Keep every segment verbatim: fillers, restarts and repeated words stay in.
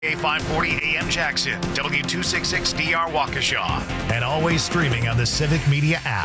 A five forty A M Jackson, W two sixty-six D R Waukesha, and always streaming on the Civic Media app.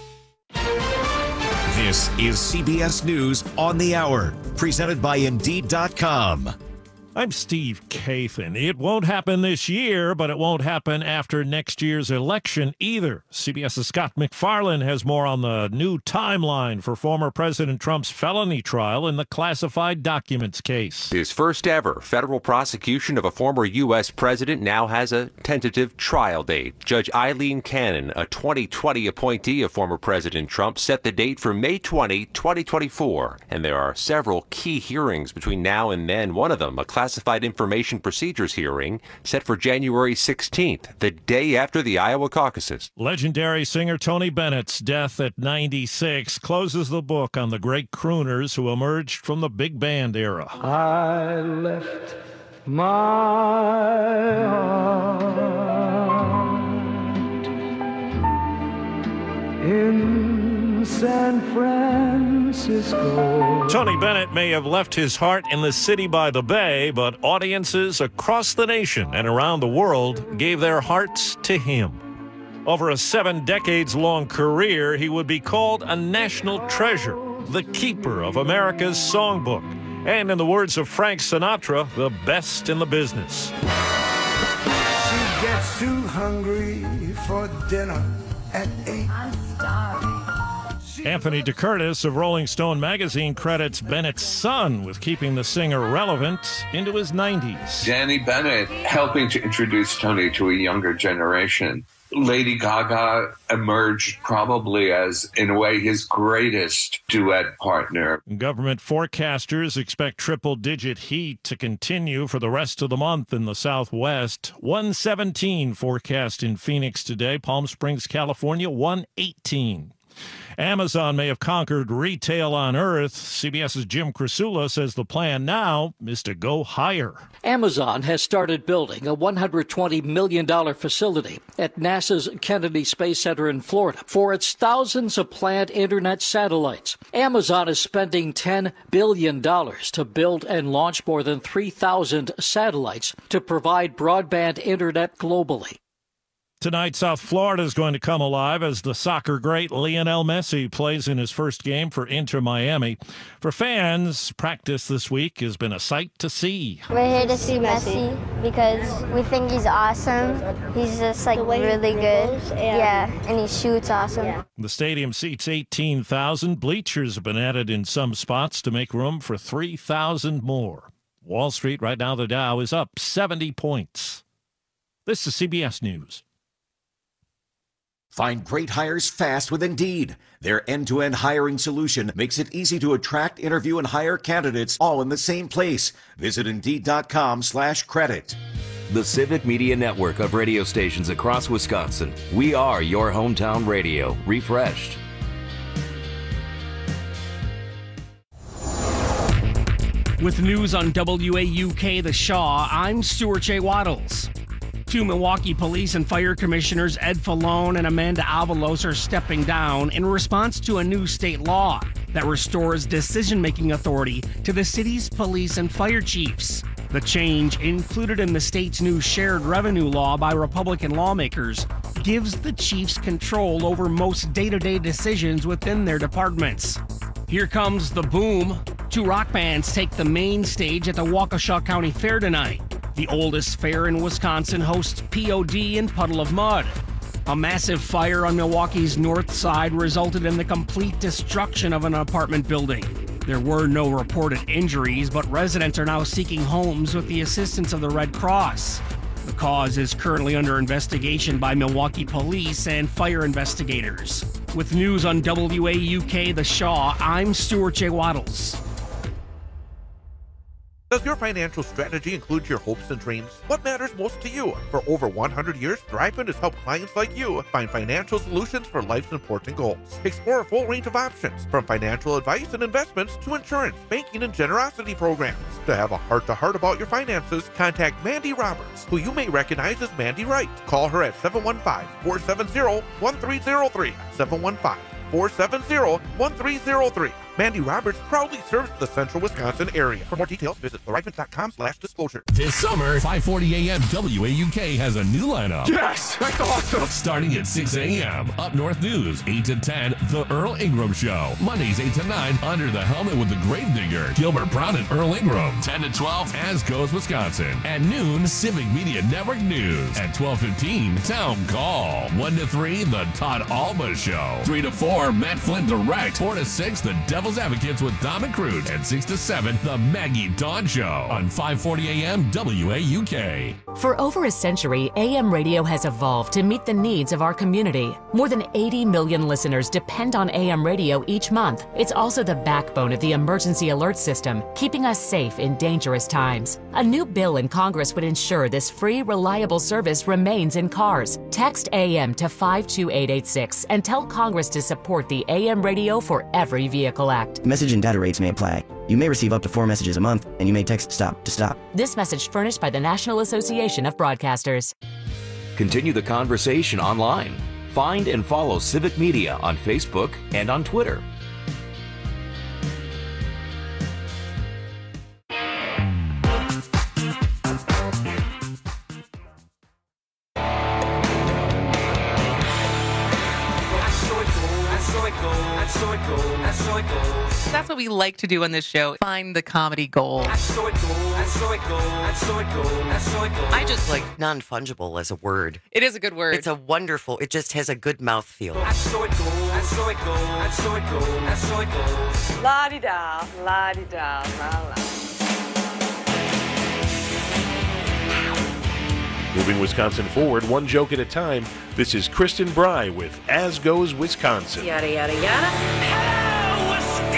This is C B S News on the Hour, presented by Indeed dot com. I'm Steve Kathan. It won't happen this year, but it won't happen after next year's election either. CBS's Scott MacFarlane has more on the new timeline for former President Trump's felony trial in the classified documents case. His first ever federal prosecution of a former U S president now has a tentative trial date. Judge Eileen Cannon, a twenty twenty appointee of former President Trump, set the date for May twentieth, twenty twenty-four. And there are several key hearings between now and then. One of them, a Classified Information Procedures hearing set for January sixteenth, the day after the Iowa caucuses. Legendary singer Tony Bennett's death at ninety-six closes the book on the great crooners who emerged from the big band era. I left my heart in San Francisco. Tony Bennett may have left his heart in the city by the bay, but audiences across the nation and around the world gave their hearts to him. Over a seven decades long career, he would be called a national treasure, the keeper of America's songbook, and in the words of Frank Sinatra, the best in the business. She gets too hungry for dinner at eight. I'm starving. Anthony DeCurtis of Rolling Stone magazine credits Bennett's son with keeping the singer relevant into his nineties. Danny Bennett helping to introduce Tony to a younger generation. Lady Gaga emerged probably as, in a way, his greatest duet partner. Government forecasters expect triple-digit heat to continue for the rest of the month in the Southwest. one seventeen forecast in Phoenix today. Palm Springs, California, one eighteen. Amazon may have conquered retail on Earth. CBS's Jim Krasula says the plan now is to go higher. Amazon has started building a one hundred twenty million dollars facility at NASA's Kennedy Space Center in Florida for its thousands of planned internet satellites. Amazon is spending ten billion dollars to build and launch more than three thousand satellites to provide broadband internet globally. Tonight, South Florida is going to come alive as the soccer great Lionel Messi plays in his first game for Inter Miami. For fans, practice this week has been a sight to see. We're here to see Messi because we think he's awesome. He's just like really good. Yeah, and he shoots awesome. Yeah. The stadium seats eighteen thousand. Bleachers have been added in some spots to make room for three thousand more. Wall Street, right now the Dow is up seventy points. This is C B S News. Find great hires fast with Indeed. Their end-to-end hiring solution makes it easy to attract, interview, and hire candidates all in the same place. Visit Indeed.com slash credit. The Civic Media Network of radio stations across Wisconsin. We are your hometown radio, refreshed. With news on W A U K The Shaw, I'm Stuart J. Waddles. Two Milwaukee Police and Fire Commissioners Ed Falone and Amanda Avalos are stepping down in response to a new state law that restores decision-making authority to the city's police and fire chiefs. The change, included in the state's new shared revenue law by Republican lawmakers, gives the chiefs control over most day-to-day decisions within their departments. Here comes the boom. Two rock bands take the main stage at the Waukesha County Fair tonight. The oldest fair in Wisconsin hosts P O D and Puddle of Mud. A massive fire on Milwaukee's north side resulted in the complete destruction of an apartment building. There were no reported injuries, but residents are now seeking homes with the assistance of the Red Cross. The cause is currently under investigation by Milwaukee police and fire investigators. With news on W A U K The Shaw, I'm Stuart J. Waddles. Does your financial strategy include your hopes and dreams? What matters most to you? For over one hundred years, Thriveman has helped clients like you find financial solutions for life's important goals. Explore a full range of options, from financial advice and investments to insurance, banking, and generosity programs. To have a heart-to-heart about your finances, contact Mandy Roberts, who you may recognize as Mandy Wright. Call her at seven one five, four seven zero, one three zero three, seven one five, four seven zero, one three zero three. Mandy Roberts proudly serves the central Wisconsin area. For more details, visit thrivent.com slash disclosure. This summer, five forty a.m. W A U K has a new lineup. Yes! That's awesome! Starting at six a.m. Up North News, eight to ten, The Earl Ingram Show. Mondays, eight to nine, Under the Helmet with the Gravedigger, Gilbert Brown and Earl Ingram. ten to twelve, As Goes Wisconsin. At noon, Civic Media Network News. At twelve fifteen, Town Call. one to three, The Todd Alba Show. three to four, Matt Flynn Direct. four to six, The Devil's Advocates with Dom and Cruz. And six to seven, The Maggie Dawn Show. On five forty a.m. W A U K. For over a century, A M radio has evolved to meet the needs of our community. More than eighty million listeners depend on A M radio each month. It's also the backbone of the emergency alert system, keeping us safe in dangerous times. A new bill in Congress would ensure this free, reliable service remains in cars. Text A M to five two eight eight six and tell Congress to support the A M Radio for Every Vehicle Act. Message and data rates may apply. You may receive up to four messages a month, and you may text STOP to stop. This message furnished by the National Association of Broadcasters. Continue the conversation online. Find and follow Civic Media on Facebook and on Twitter. That's what we like to do on this show. Find the comedy gold. I just like non-fungible as a word. It is a good word. It's a wonderful, it just has a good mouthfeel. La-di-da, la-di-da, la-la. Moving Wisconsin forward, one joke at a time. This is Kristen Bry with As Goes Wisconsin. Yada, yada, yada. Hello,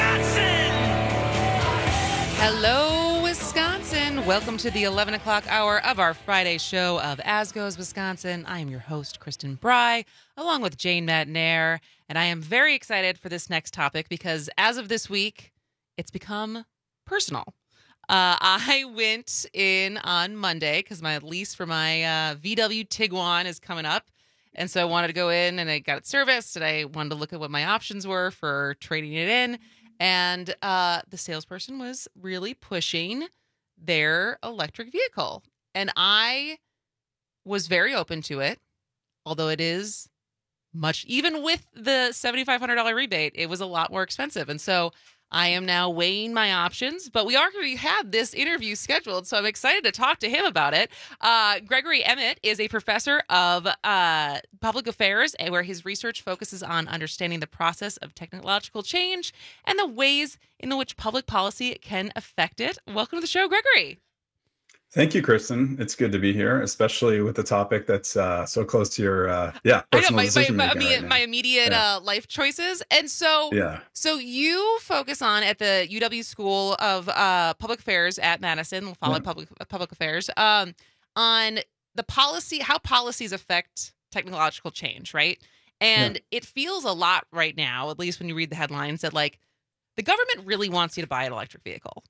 Wisconsin! Hello, Wisconsin. Welcome to the eleven o'clock hour of our Friday show of As Goes Wisconsin. I am your host, Kristen Bry, along with Jane Madnair, and I am very excited for this next topic because as of this week, it's become personal. Uh, I went in on Monday because my lease for my uh, V W Tiguan is coming up. And so I wanted to go in and I got it serviced and I wanted to look at what my options were for trading it in. And uh, the salesperson was really pushing their electric vehicle. And I was very open to it, although it is much, even with the seven thousand five hundred dollars rebate, it was a lot more expensive. And so I am now weighing my options, but we already had this interview scheduled, so I'm excited to talk to him about it. Uh, Gregory Emmett is a professor of uh, public affairs, where his research focuses on understanding the process of technological change and the ways in which public policy can affect it. Welcome to the show, Gregory. Thank you, Kristen. It's good to be here, especially with the topic that's uh, so close to your, uh, yeah, personal I know, my, decision my, making my, right my immediate yeah. uh, life choices. And so, yeah. so you focus on at the U W School of uh, Public Affairs at Madison, we'll follow yeah. public public affairs, um, on the policy, how policies affect technological change, right? And yeah. it feels a lot right now, at least when you read the headlines, that like the government really wants you to buy an electric vehicle.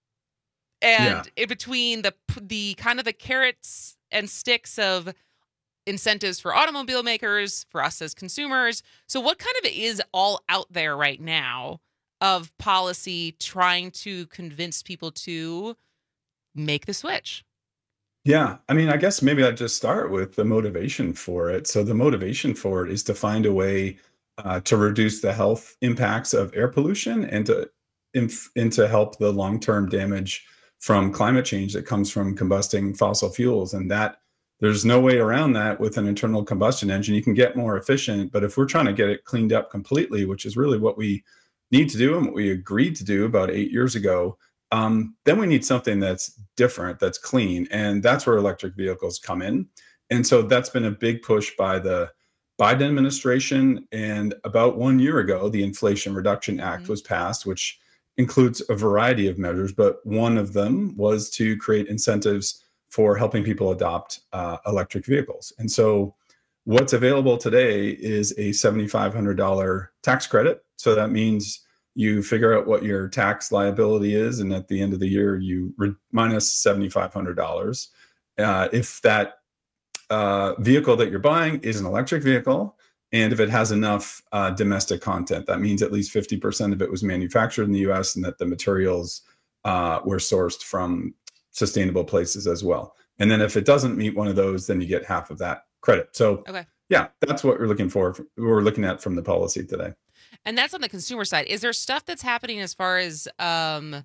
And yeah. in between the the kind of the carrots and sticks of incentives for automobile makers, for us as consumers. So what kind of is all out there right now of policy trying to convince people to make the switch? Yeah, I mean, I guess maybe I'd just start with the motivation for it. So the motivation for it is to find a way uh, to reduce the health impacts of air pollution and to, inf- and to help the long-term damage from climate change that comes from combusting fossil fuels. And that there's no way around that with an internal combustion engine. You can get more efficient, but if we're trying to get it cleaned up completely, which is really what we need to do and what we agreed to do about eight years ago, um, then we need something that's different, that's clean. And that's where electric vehicles come in. And so that's been a big push by the Biden administration. And about one year ago, the Inflation Reduction Act mm-hmm. was passed, which includes a variety of measures, but one of them was to create incentives for helping people adopt uh, electric vehicles. And so what's available today is a seven thousand five hundred dollars tax credit. So that means you figure out what your tax liability is, and at the end of the year, you re- minus seven thousand five hundred dollars. Uh, if that uh, vehicle that you're buying is an electric vehicle, and if it has enough uh, domestic content. That means at least fifty percent of it was manufactured in the U S and that the materials uh, were sourced from sustainable places as well. And then if it doesn't meet one of those, then you get half of that credit. So okay. yeah, that's what we're looking for. We're looking at from the policy today. And that's on the consumer side. Is there stuff that's happening as far as, um,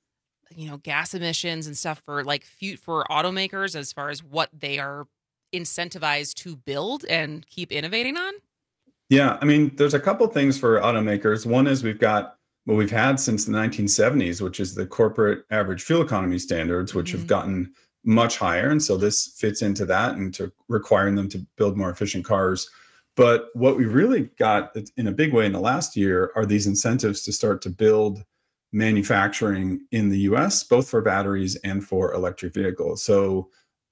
you know, gas emissions and stuff for like for automakers as far as what they are incentivized to build and keep innovating on? Yeah, I mean, there's a couple things for automakers. One is we've got what we've had since the nineteen seventies, which is the corporate average fuel economy standards, which mm-hmm. have gotten much higher. And so this fits into that and to requiring them to build more efficient cars. But what we really got in a big way in the last year are these incentives to start to build manufacturing in the U S, both for batteries and for electric vehicles. So,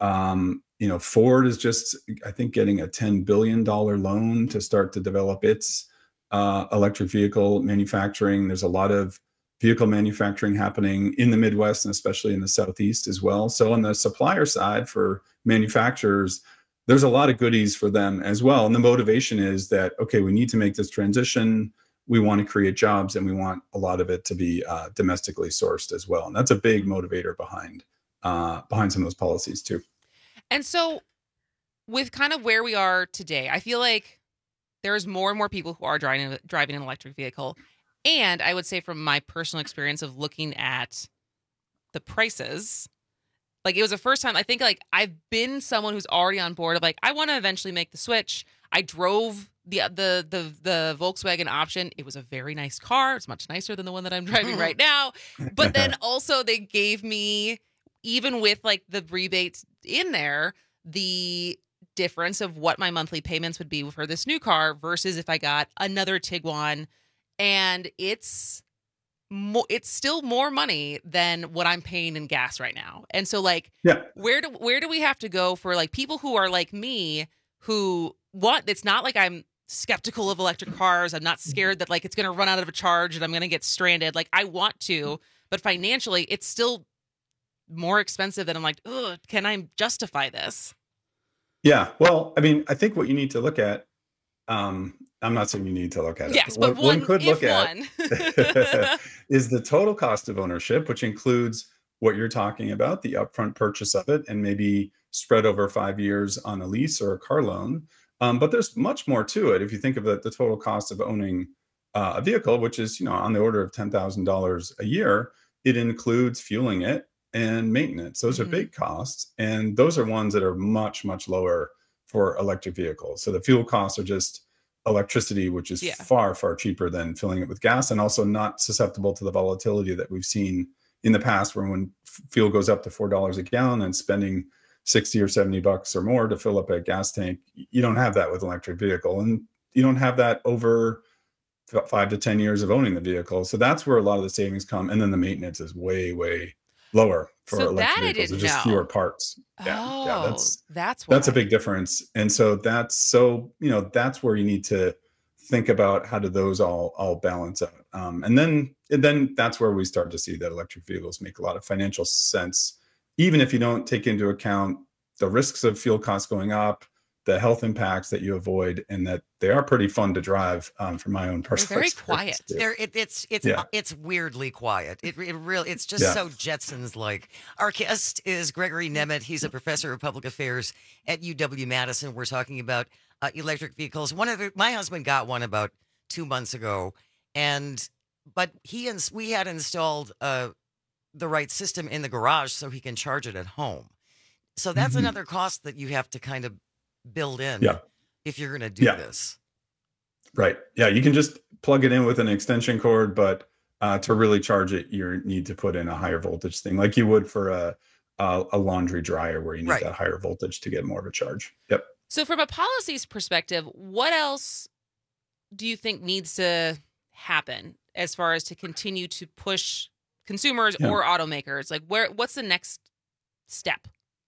um, you know, Ford is just, I think, getting a ten billion dollars loan to start to develop its uh, electric vehicle manufacturing. There's a lot of vehicle manufacturing happening in the Midwest and especially in the Southeast as well. So on the supplier side for manufacturers, there's a lot of goodies for them as well. And the motivation is that, okay, we need to make this transition. We want to create jobs and we want a lot of it to be uh, domestically sourced as well. And that's a big motivator behind uh, behind some of those policies too. And so with kind of where we are today, I feel like there's more and more people who are driving, driving an electric vehicle. And I would say from my personal experience of looking at the prices, like it was the first time, I think like I've been someone who's already on board of like, I want to eventually make the switch. I drove the, the, the, the Volkswagen option. It was a very nice car. It's much nicer than the one that I'm driving right now. But then also they gave me, even with like the rebates in there, the difference of what my monthly payments would be for this new car versus if I got another Tiguan. And it's more, it's still more money than what I'm paying in gas right now. And so like, yeah. where do, where do we have to go for like people who are like me, who want, it's not like I'm skeptical of electric cars. I'm not scared that like it's going to run out of a charge and I'm going to get stranded. Like I want to, but financially it's still more expensive than I'm like, ugh, can I justify this? Yeah. Well, I mean, I think what you need to look at, um, I'm not saying you need to look at it. Yes, but one, one, one could look at one. is the total cost of ownership, which includes what you're talking about, the upfront purchase of it, and maybe spread over five years on a lease or a car loan. Um, but there's much more to it. If you think of the, the total cost of owning uh, a vehicle, which is, you know, on the order of ten thousand dollars a year, it includes fueling it and maintenance. Those mm-hmm. are big costs. And those are ones that are much, much lower for electric vehicles. So the fuel costs are just electricity, which is yeah. far, far cheaper than filling it with gas, and also not susceptible to the volatility that we've seen in the past, where when fuel goes up to four dollars a gallon and spending sixty or seventy bucks or more to fill up a gas tank, you don't have that with an electric vehicle. And you don't have that over five to ten years of owning the vehicle. So that's where a lot of the savings come. And then the maintenance is way, way lower for so electric that vehicles. There's just know. fewer parts. Yeah, oh, yeah, that's that's why. that's a big difference. And so that's so you know that's where you need to think about how do those all all balance out. Um, and then and then that's where we start to see that electric vehicles make a lot of financial sense, even if you don't take into account the risks of fuel costs going up, the health impacts that you avoid, and that they are pretty fun to drive. Um, from my own personal, they're very experience quiet. too. They're, it, it's it's Yeah. it's weirdly quiet. It, it really it's just Yeah. so Jetsons like. Our guest is Gregory Nemeth. He's a professor of public affairs at U W Madison. We're talking about uh, electric vehicles. One of the, my husband got one about two months ago, and but he and we had installed uh, the right system in the garage so he can charge it at home. So that's Mhm. another cost that you have to kind of build in Yeah. if you're going to do Yeah. this. Right. Yeah. You can just plug it in with an extension cord, but uh, to really charge it, you need to put in a higher voltage thing, like you would for a a, a laundry dryer, where you need Right. that higher voltage to get more of a charge. Yep. So from a policies perspective, what else do you think needs to happen as far as to continue to push consumers Yeah. or automakers? Like where what's the next step?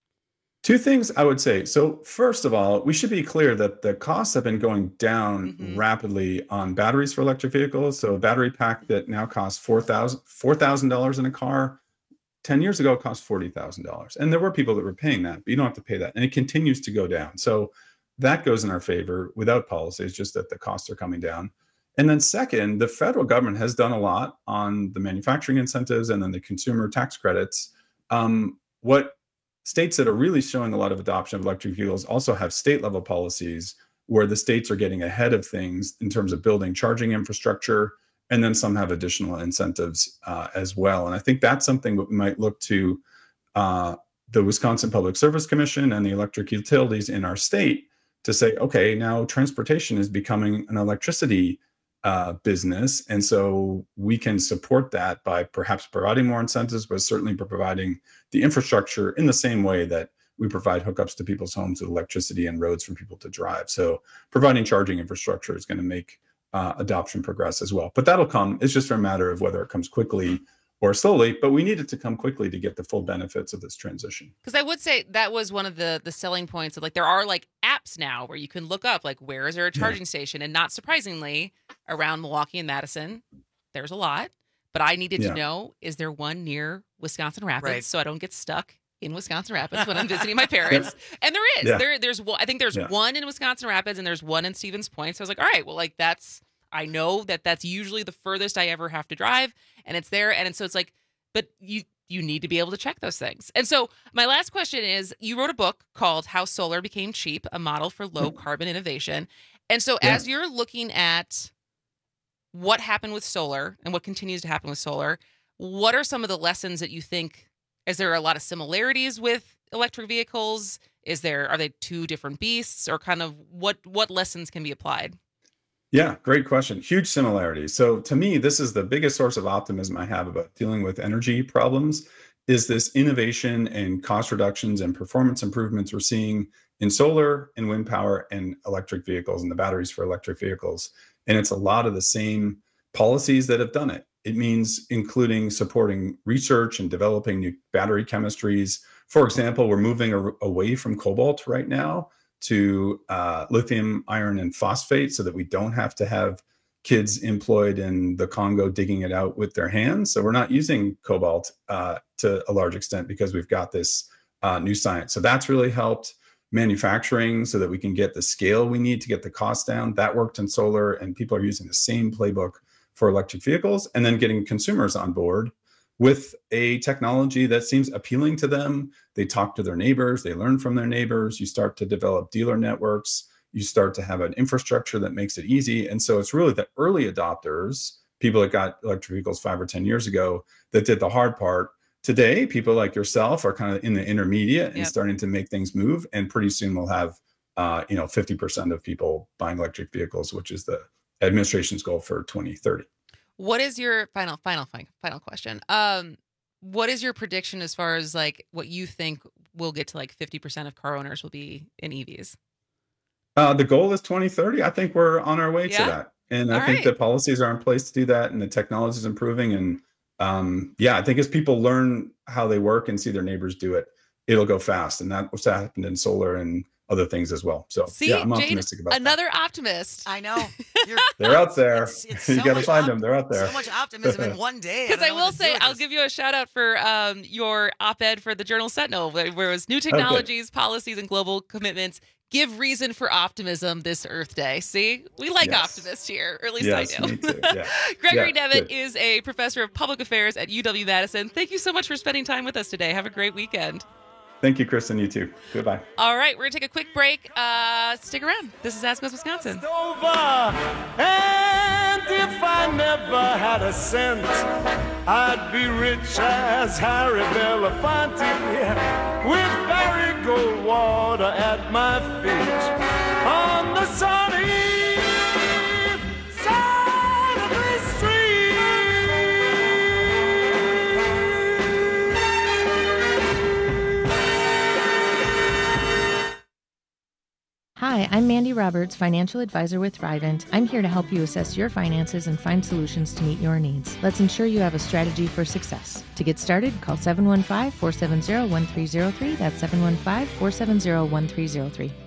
Two things I would say. So first of all, we should be clear that the costs have been going down Mhm. rapidly on batteries for electric vehicles. So a battery pack that now costs four thousand dollars four thousand dollars in a car, ten years ago cost forty thousand dollars. And there were people that were paying that, but you don't have to pay that. And it continues to go down. So that goes in our favor without policy. It's just that the costs are coming down. And then second, the federal government has done a lot on the manufacturing incentives and then the consumer tax credits. Um, what states that are really showing a lot of adoption of electric vehicles also have state level policies where the states are getting ahead of things in terms of building charging infrastructure, and then some have additional incentives uh, as well. And I think that's something that we might look to uh, the Wisconsin Public Service Commission and the electric utilities in our state to say, okay, now transportation is becoming an electricity uh, business. And so we can support that by perhaps providing more incentives, but certainly by providing the infrastructure in the same way that we provide hookups to people's homes with electricity and roads for people to drive. So providing charging infrastructure is going to make uh, adoption progress as well. But that'll come. It's just a matter of whether it comes quickly or slowly, but we need it to come quickly to get the full benefits of this transition. Because I would say that was one of the the selling points of, like, there are like apps now where you can look up, like, where is there a charging yeah. station? And not surprisingly, around Milwaukee and Madison, there's a lot. But I needed yeah. to know, is there one near Wisconsin Rapids Right. so I don't get stuck in Wisconsin Rapids when I'm visiting my parents? Yeah. And there is. Yeah. There, there's one. I think there's Yeah. one in Wisconsin Rapids and there's one in Stevens Point. So I was like, all right, well, like, that's, I know that that's usually the furthest I ever have to drive, and it's there. And so it's like, but you you need to be able to check those things. And so my last question is, you wrote a book called How Solar Became Cheap, a model for low carbon innovation. And so Yeah. as you're looking at what happened with solar and what continues to happen with solar, what are some of the lessons that you think, is there a lot of similarities with electric vehicles? Is there, are they two different beasts, or kind of what, what lessons can be applied? Yeah, great question. Huge similarities. So to me, this is the biggest source of optimism I have about dealing with energy problems, is this innovation and cost reductions and performance improvements we're seeing in solar and wind power and electric vehicles and the batteries for electric vehicles. And it's a lot of the same policies that have done it. It means including supporting research and developing new battery chemistries. For example, we're moving a- away from cobalt right now to uh, lithium, iron, and phosphate, so that we don't have to have kids employed in the Congo digging it out with their hands. So we're not using cobalt uh, to a large extent because we've got this uh, new science. So that's really helped manufacturing so that we can get the scale we need to get the cost down. That worked in solar, and people are using the same playbook for electric vehicles, and then getting consumers on board with a technology that seems appealing to them. They talk to their neighbors, they learn from their neighbors. You start to develop dealer networks. You start to have an infrastructure that makes it easy. And so it's really the early adopters, people that got electric vehicles five or ten years ago, that did the hard part. Today, people like yourself are kind of in the intermediate and Yep. starting to make things move. And pretty soon we'll have, uh, you know, fifty percent of people buying electric vehicles, which is the administration's goal for twenty thirty. What is your final, final, final, final question? Um, what is your prediction as far as, like, what you think will get to, like, fifty percent of car owners will be in E Vs? Uh, the goal is twenty thirty. I think we're on our way Yeah? to that. And I All think right. the policies are in place to do that, and the technology is improving. And um, yeah, I think as people learn how they work and see their neighbors do it, it'll go fast. And that's what's happened in solar and other things as well. So See, yeah, I'm Jane, optimistic about that. another optimist. I know. You're, They're out there. It's- it's You so got to much find op- them. They're out there. So much optimism in one day. Because don't I know will what to do say, with I'll this. give you a shout out for um, your op-ed for the Journal Sentinel, where where it was new good. technologies, policies, and global commitments give reason for optimism this Earth Day. See, we like Yes. optimists here, or at least Yes, I do. me too. Yeah. Gregory Yeah, Nevitt good. is a professor of public affairs at U W Madison. Thank you so much for spending time with us today. Have a great weekend. Thank you, Kristen. You too. Goodbye. All right, we're going to take a quick break. Uh, stick around. This is As Goes Wisconsin. over. And if I never had a cent, I'd be rich as Harry Belafonte, with Barry Goldwater at my feet on the sunny side of the street. Hi, I'm Mandy Roberts, financial advisor with Thrivent. I'm here to help you assess your finances and find solutions to meet your needs. Let's ensure you have a strategy for success. To get started, call seven one five, four seven zero, one three zero three. That's seven one five, four seven zero, one three zero three.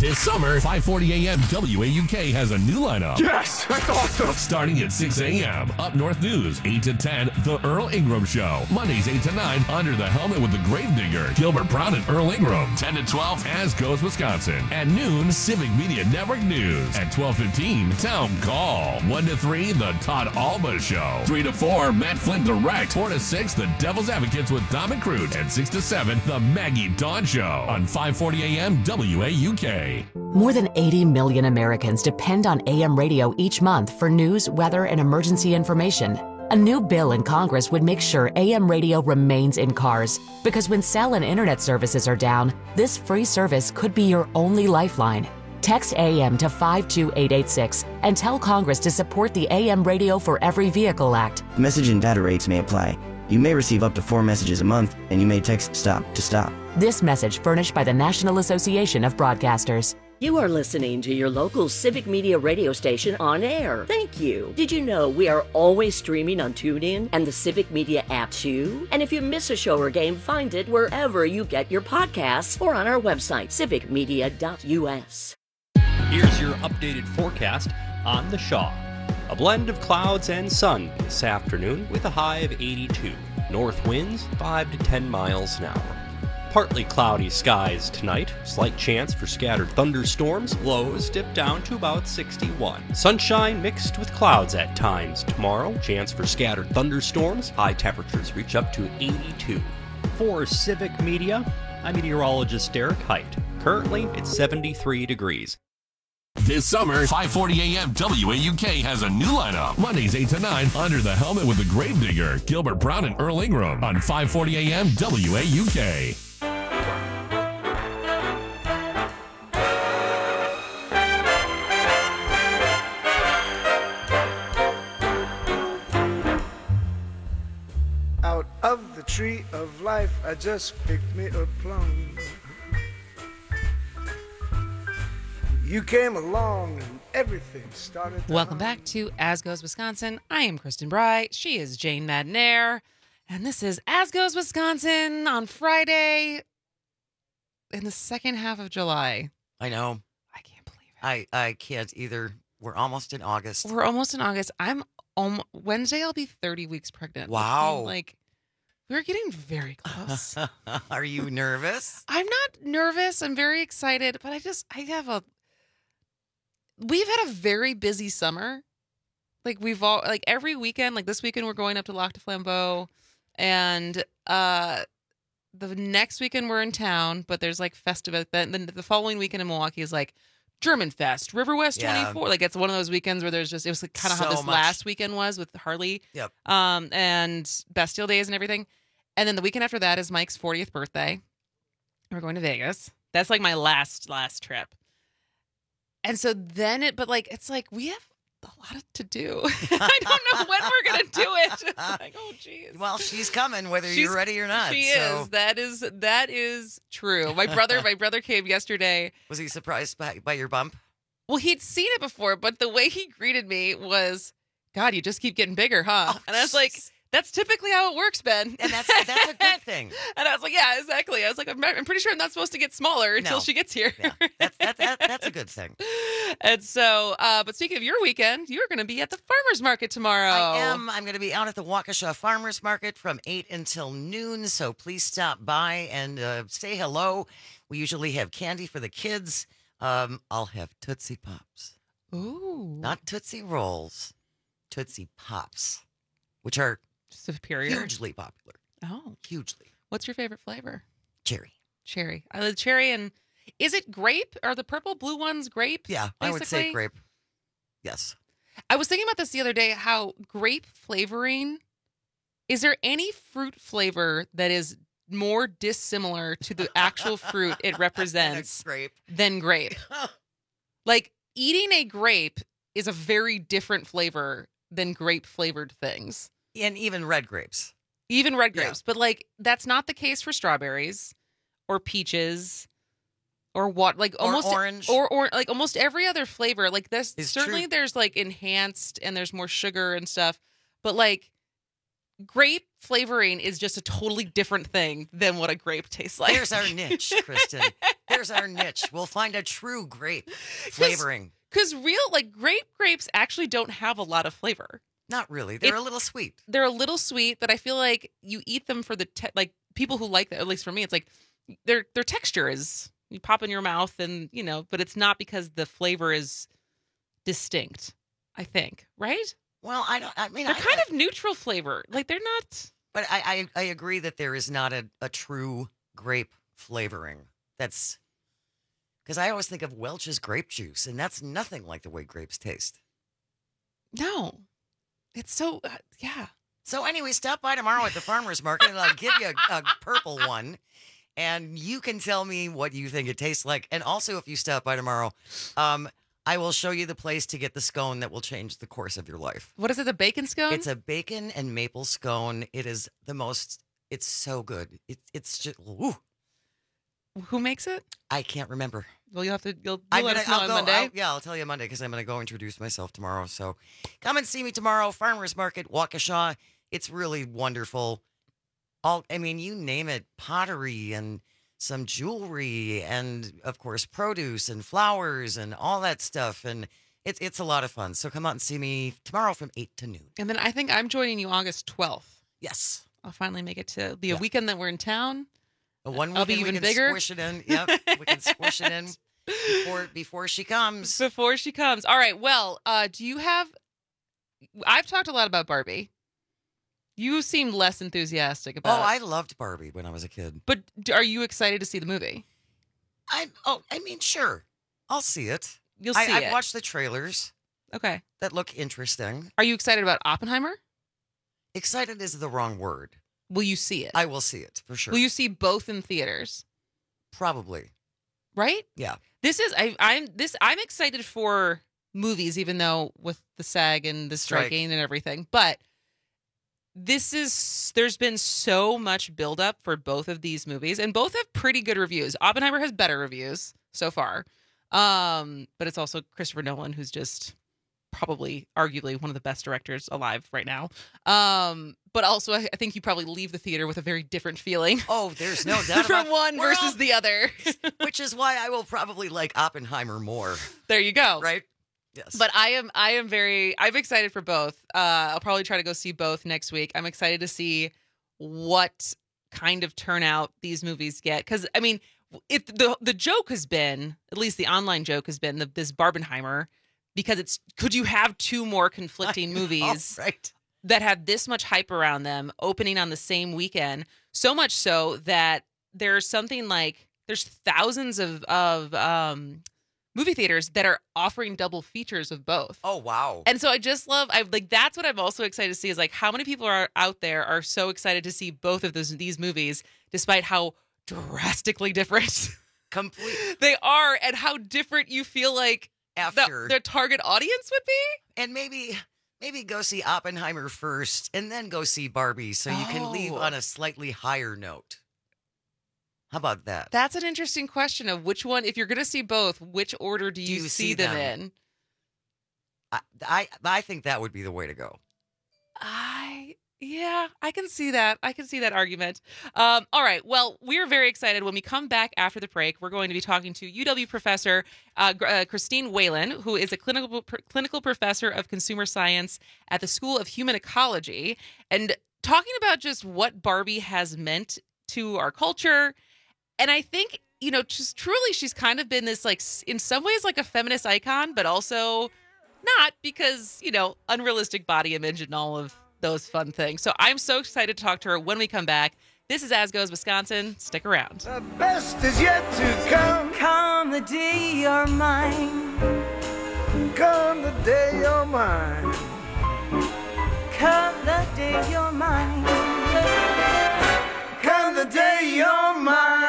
This summer, five forty a.m. W A U K has a new lineup. Yes, that's awesome. Starting at six a.m. Up North News, eight to ten, The Earl Ingram Show. Mondays, eight to nine, Under the Helmet with the Gravedigger, Gilbert Brown and Earl Ingram. ten to twelve, As Goes Wisconsin. At noon, Civic Media Network News. At twelve fifteen, Town Call. one to three, The Todd Alba Show. three to four, Matt Flynn Direct. four to six, The Devil's Advocates with Dom and Crute. And six to seven, The Maggie Dawn Show. On five forty a.m. W A U K. More than eighty million Americans depend on A M radio each month for news, weather, and emergency information. A new bill in Congress would make sure A M radio remains in cars, because when cell and internet services are down, this free service could be your only lifeline. Text A M to five two eight eight six and tell Congress to support the A M Radio for Every Vehicle Act. Message and data rates may apply. You may receive up to four messages a month, and you may text STOP to stop. This message furnished by the National Association of Broadcasters. You are listening to your local Civic Media radio station on air. Thank you. Did you know we are always streaming on TuneIn and the Civic Media app too? And if you miss a show or game, find it wherever you get your podcasts or on our website, civic media dot u s. Here's your updated forecast on the Shaw. A blend of clouds and sun this afternoon with a high of eighty-two. North winds five to ten miles an hour. Partly cloudy skies tonight. Slight chance for scattered thunderstorms. Lows dip down to about sixty-one. Sunshine mixed with clouds at times tomorrow. Chance for scattered thunderstorms. High temperatures reach up to eighty-two. For Civic Media, I'm meteorologist Derek Height. Currently, it's seventy-three degrees. This summer, five forty a.m. W A U K has a new lineup. Mondays, eight to nine, Under the Helmet with the Gravedigger, Gilbert Brown and Earl Ingram. On five forty a.m. W A U K. Out of the tree of life, I just picked me a plum. You came along and everything started. Welcome back to As Goes Wisconsin. I am Kristen Bry. She is Jane Madnair. And this is As Goes Wisconsin on Friday in the second half of July. I know. I can't believe it. I, I can't either. We're almost in August. We're almost in August. I'm um, Wednesday, I'll be thirty weeks pregnant. Wow. Like, we're getting very close. Are you nervous? I'm not nervous. I'm very excited, but I just, I have a, we've had a very busy summer. Like we've all, like every weekend, like this weekend we're going up to Lac de Flambeau, and uh, the next weekend we're in town, but there's like festival. Then the following weekend in Milwaukee is like German Fest, River West Yeah. twenty-four. Like it's one of those weekends where there's just, it was like kind of how So this much. last weekend was with Harley. Yep. Um, and Bastille Days and everything. And then the weekend after that is Mike's fortieth birthday. We're going to Vegas. That's like my last, last trip. And so then it, but like, it's like, we have a lot to do. I don't know when we're going to do it. It's like, oh, geez. Well, she's coming whether She's- you're ready or not. She so. is. That is, that is true. My brother, my brother came yesterday. Was he surprised by, by your bump? Well, he'd seen it before, but the way he greeted me was, God, you just keep getting bigger, huh? Oh, and I was like, that's typically how it works, Ben. And that's that's a good thing. And I was like, yeah, exactly. I was like, I'm, I'm pretty sure I'm not supposed to get smaller until No. she gets here. Yeah, that's, that, that, that's a good thing. And so, uh, but speaking of your weekend, you're going to be at the farmer's market tomorrow. I am. I'm going to be out at the Waukesha Farmers Market from eight until noon, so please stop by and uh, say hello. We usually have candy for the kids. Um, I'll have Tootsie Pops. Ooh. Not Tootsie Rolls, Tootsie Pops, which are superior. Hugely popular. Oh. Hugely. What's your favorite flavor? Cherry. Cherry. I love cherry. And is it grape? Are the purple blue ones grape? Yeah, I would say basically? grape. Yes. I was thinking about this the other day, how grape flavoring, is there any fruit flavor that is more dissimilar to the actual fruit it represents grape. than grape? Like eating a grape is a very different flavor than grape flavored things. And even red grapes. Even red grapes. But like that's not the case for strawberries or peaches or what like Or almost orange. or or like almost every other flavor. Like this Is certainly true. there's like enhanced and there's more sugar and stuff. But like grape flavoring is just a totally different thing than what a grape tastes like. There's our niche, Kristen. There's our niche. We'll find a true grape flavoring. Because real, like grape grapes actually don't have a lot of flavor. Not really. They're It- a little sweet. They're a little sweet, but I feel like you eat them for the, te- like people who like that, at least for me, it's like their their texture is, you pop in your mouth and, you know, but it's not because the flavor is distinct, I think, right? Well, I don't, I mean, They're I, kind of neutral flavor. Like they're not. But I, I, I agree that there is not a, a true grape flavoring. That's because I always think of Welch's grape juice, and that's nothing like the way grapes taste. No. It's so, uh, yeah. So anyway, stop by tomorrow at the farmer's market, and I'll give you a, a purple one, and you can tell me what you think it tastes like. And also, if you stop by tomorrow, um, I will show you the place to get the scone that will change the course of your life. What is it, the bacon scone? It's a bacon and maple scone. It is the most, it's so good. It, it's just, ooh. Who makes it? I can't remember. Well, you'll have to, you'll, you'll I'm let gonna, us know I'll on go, Monday. I'll- yeah, I'll tell you Monday because I'm going to go introduce myself tomorrow. So come and see me tomorrow, Farmers Market, Waukesha. It's really wonderful. All, I mean, you name it, pottery and some jewelry and, of course, produce and flowers and all that stuff. And it's it's a lot of fun. So come out and see me tomorrow from eight to noon. And then I think I'm joining you August twelfth. Yes. I'll finally make it to be a weekend that we're in town. The one I'll be weekend we even can bigger. squish it in. Yep, we can squish it in before before she comes. Before she comes. All right. Well, uh, do you have? I've talked a lot about Barbie. You seemed less enthusiastic Oh, about. I loved Barbie when I was a kid. But d- are you excited to see the movie? I oh, I mean, sure, I'll see it. You'll I, see I've it. watched the trailers Okay. that look interesting. Are you excited about Oppenheimer? Excited is the wrong word. Will you see it? I will see it for sure. Will you see both in theaters? Probably. Right? Yeah. This is I I'm this I'm excited for movies, even though with the SAG and the Strike. striking and everything. But this is there's been so much buildup for both of these movies, and both have pretty good reviews. Oppenheimer has better reviews so far. Um, but it's also Christopher Nolan, who's just probably arguably one of the best directors alive right now. Um, but also I, I think you probably leave the theater with a very different feeling. Oh, there's no doubt from about one We're versus all- the other. Which is why I will probably like Oppenheimer more. There you go. Right? Yes. But I am I am very I'm excited for both. Uh, I'll probably try to go see both next week. I'm excited to see what kind of turnout these movies get, because I mean, it the the joke has been, at least the online joke has been, the, this Barbenheimer, because it's could you have two more conflicting movies right. that have this much hype around them opening on the same weekend, so much so that there's something like there's thousands of of um movie theaters that are offering double features of both. Oh, wow. And so I just love, I like, that's what I'm also excited to see is like how many people are out there are so excited to see both of those, these movies, despite how drastically different Complete. they are and how different you feel like After. the, their target audience would be. And maybe maybe go see Oppenheimer first and then go see Barbie so you can leave Oh. on a slightly higher note. How about that? That's an interesting question of which one, if you're going to see both, which order do you, you see, see them, them? in? I, I I think that would be the way to go. I yeah, I can see that. I can see that argument. Um, all right. Well, we're very excited. When we come back after the break, we're going to be talking to U W professor uh, Gr- uh, Christine Whalen, who is a clinical pr- clinical professor of consumer science at the School of Human Ecology, and talking about just what Barbie has meant to our culture. And I think, you know, just truly, she's kind of been this, like, s- in some ways, like a feminist icon, but also not, because, you know, unrealistic body image and all of those fun things. So I'm so excited to talk to her when we come back. This is As Goes Wisconsin. Stick around. The best is yet to come. Come the day you're mine. Come the day you're mine. Come the day you're mine. Come the day you're mine.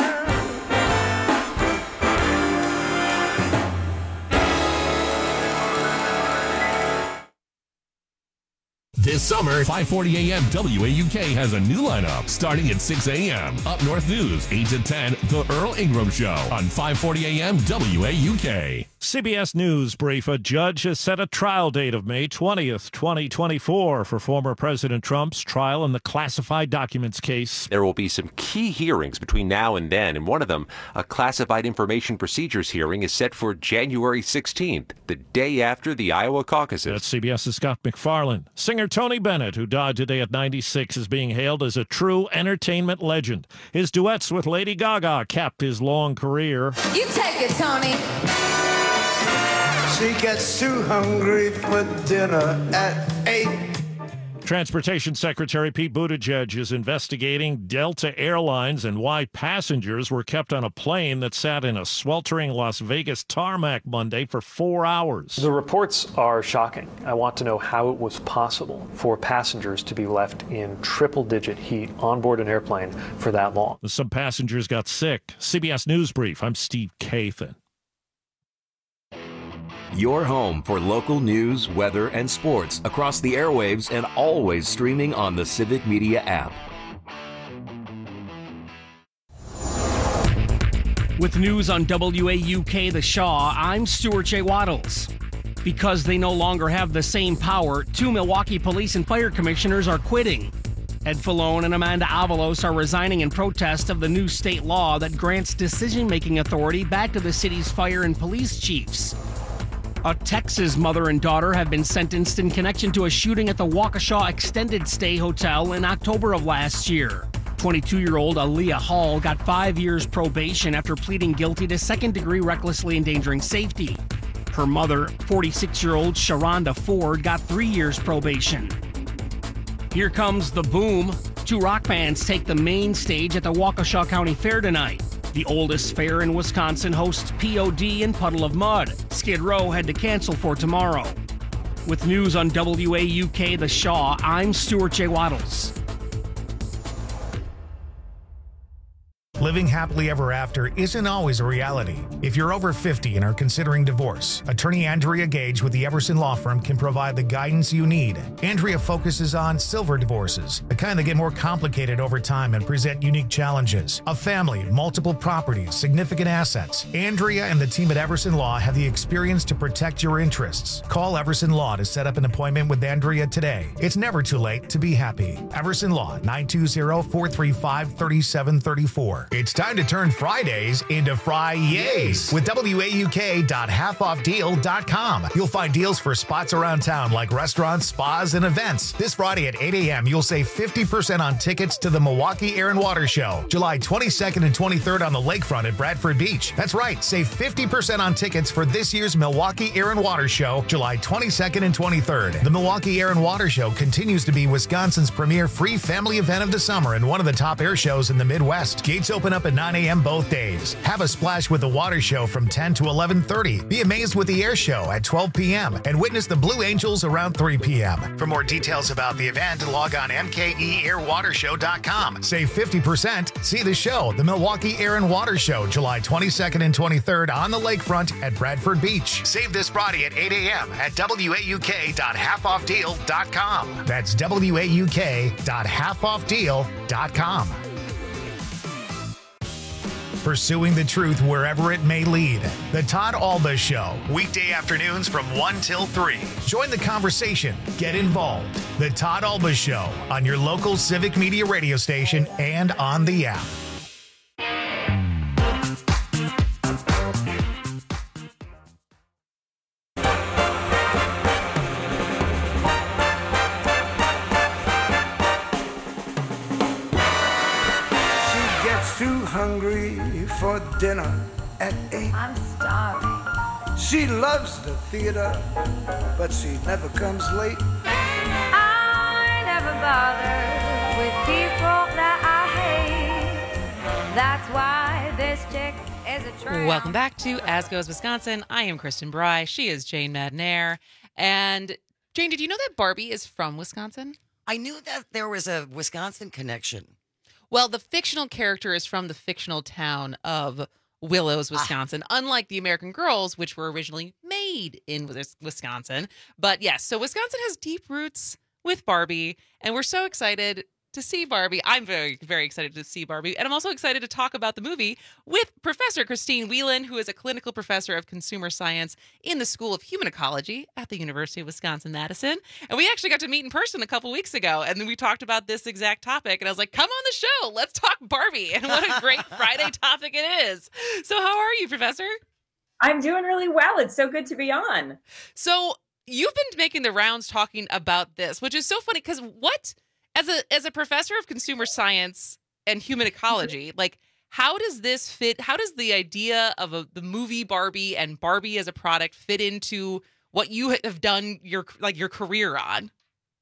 This summer, five forty a.m. W A U K has a new lineup starting at six a.m. Up North News, eight to ten, The Earl Ingram Show on five forty a.m. W A U K. C B S News brief. A judge has set a trial date of May twentieth, twenty twenty-four for former President Trump's trial in the classified documents case. There will be some key hearings between now and then, and one of them, a classified information procedures hearing, is set for January sixteenth, the day after the Iowa caucuses. That's CBS's Scott McFarland. Singer Tony Bennett, who died today at ninety-six, is being hailed as a true entertainment legend. His duets with Lady Gaga capped his long career. You take it, Tony. She gets too hungry for dinner at eight. Transportation Secretary Pete Buttigieg is investigating Delta Airlines and why passengers were kept on a plane that sat in a sweltering Las Vegas tarmac Monday for four hours. The reports are shocking. I want to know how it was possible for passengers to be left in triple-digit heat on board an airplane for that long. Some passengers got sick. C B S News Brief. I'm Steve Kathan. Your home for local news, weather, and sports across the airwaves and always streaming on the Civic Media app. With news on W A U K The Shaw, I'm Stuart J. Waddles. Because they no longer have the same power, two Milwaukee police and fire commissioners are quitting. Ed Falone and Amanda Avalos are resigning in protest of the new state law that grants decision-making authority back to the city's fire and police chiefs. A Texas mother and daughter have been sentenced in connection to a shooting at the Waukesha Extended Stay Hotel in October of last year. twenty-two-year-old Aaliyah Hall got five years probation after pleading guilty to second-degree recklessly endangering safety. Her mother, forty-six-year-old Sharonda Ford, got three years probation. Here comes the boom. Two rock bands take the main stage at the Waukesha County Fair tonight. The oldest fair in Wisconsin hosts P O D and Puddle of Mud. Skid Row had to cancel for tomorrow. With news on W A U K The Shaw, I'm Stuart J. Waddles. Living happily ever after isn't always a reality. If you're over fifty and are considering divorce, attorney Andrea Gage with the Everson Law Firm can provide the guidance you need. Andrea focuses on silver divorces, the kind that get more complicated over time and present unique challenges. A family, multiple properties, significant assets. Andrea and the team at Everson Law have the experience to protect your interests. Call Everson Law to set up an appointment with Andrea today. It's never too late to be happy. Everson Law, nine two zero, four three five, three seven three four. It's time to turn Fridays into Fri-yays with W A U K dot half off deal dot com. You'll find deals for spots around town like restaurants, spas, and events. This Friday at eight a.m., you'll save fifty percent on tickets to the Milwaukee Air and Water Show, July twenty-second and twenty-third on the lakefront at Bradford Beach. That's right, save fifty percent on tickets for this year's Milwaukee Air and Water Show, July twenty-second and twenty-third. The Milwaukee Air and Water Show continues to be Wisconsin's premier free family event of the summer and one of the top air shows in the Midwest. Gates open up at nine a.m. both days. Have a splash with the water show from ten to eleven thirty. Be amazed with the air show at twelve p.m. and witness the Blue Angels around three p.m. For more details about the event, log on M K E air water show dot com. Save fifty percent. See the show, the Milwaukee Air and Water Show, July twenty-second and twenty-third on the lakefront at Bradford Beach. Save this Friday at eight a.m. at W A U K dot half off deal dot com. That's W A U K dot half off deal dot com. Pursuing the truth wherever it may lead. The Todd Alba Show, weekday afternoons from one till three. Join the conversation. Get involved. The Todd Alba Show on your local Civic Media radio station and on the app. Hungry for dinner at eight. I'm starving. She loves the theater, but she never comes late. I never bother with people that I hate. That's why this chick is a tramp. Welcome back to As Goes Wisconsin. I am Kristen Bry. She is Jane Madnair. And Jane, did you know that Barbie is from Wisconsin? I knew that there was a Wisconsin connection. Well, the fictional character is from the fictional town of Willows, Wisconsin, ah. unlike the American Girls, which were originally made in Wisconsin. But yes, so Wisconsin has deep roots with Barbie, and we're so excited to see Barbie. I'm very, very excited to see Barbie. And I'm also excited to talk about the movie with Professor Christine Whelan, who is a clinical professor of consumer science in the School of Human Ecology at the University of Wisconsin-Madison. And we actually got to meet in person a couple weeks ago. And then we talked about this exact topic. And I was like, come on the show. Let's talk Barbie. And what a great Friday topic it is. So how are you, Professor? I'm doing really well. It's so good to be on. So you've been making the rounds talking about this, which is so funny because what, as a as a professor of consumer science and human ecology, like how does this fit? How does the idea of a, the movie Barbie and Barbie as a product fit into what you have done your like your career on?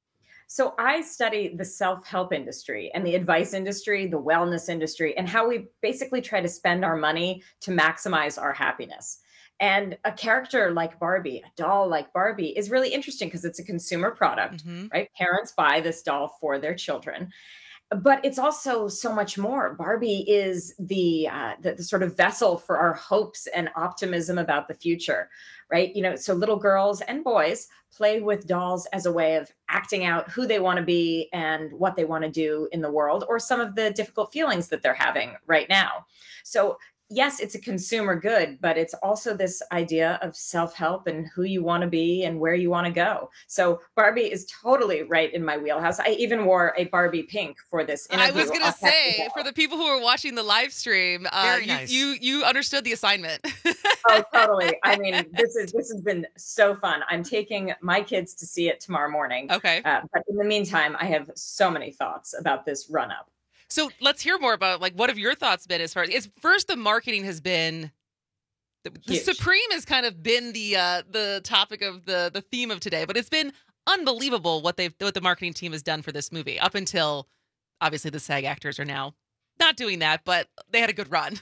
So I study the self-help industry and the advice industry, the wellness industry, and how we basically try to spend our money to maximize our happiness. And a character like Barbie, a doll like Barbie, is really interesting because it's a consumer product, Mm-hmm. right? Parents buy this doll for their children. But it's also so much more. Barbie is the, uh, the the sort of vessel for our hopes and optimism about the future, right? You know, so little girls and boys play with dolls as a way of acting out who they want to be and what they want to do in the world, or some of the difficult feelings that they're having right now. So yes, it's a consumer good, but it's also this idea of self-help and who you want to be and where you want to go. So Barbie is totally right in my wheelhouse. I even wore a Barbie pink for this interview. I was going to say, for the people who are watching the live stream, uh, Very you, nice. you you understood the assignment. Oh, totally. I mean, this is this has been so fun. I'm taking my kids to see it tomorrow morning. Okay. Uh, but in the meantime, I have so many thoughts about this run-up. So let's hear more about like what have your thoughts been as far as it's first the marketing has been the, the Huge. Supreme has kind of been the uh, the topic of the the theme of today, but it's been unbelievable what they've what the marketing team has done for this movie up until obviously the SAG actors are now not doing that, but they had a good run.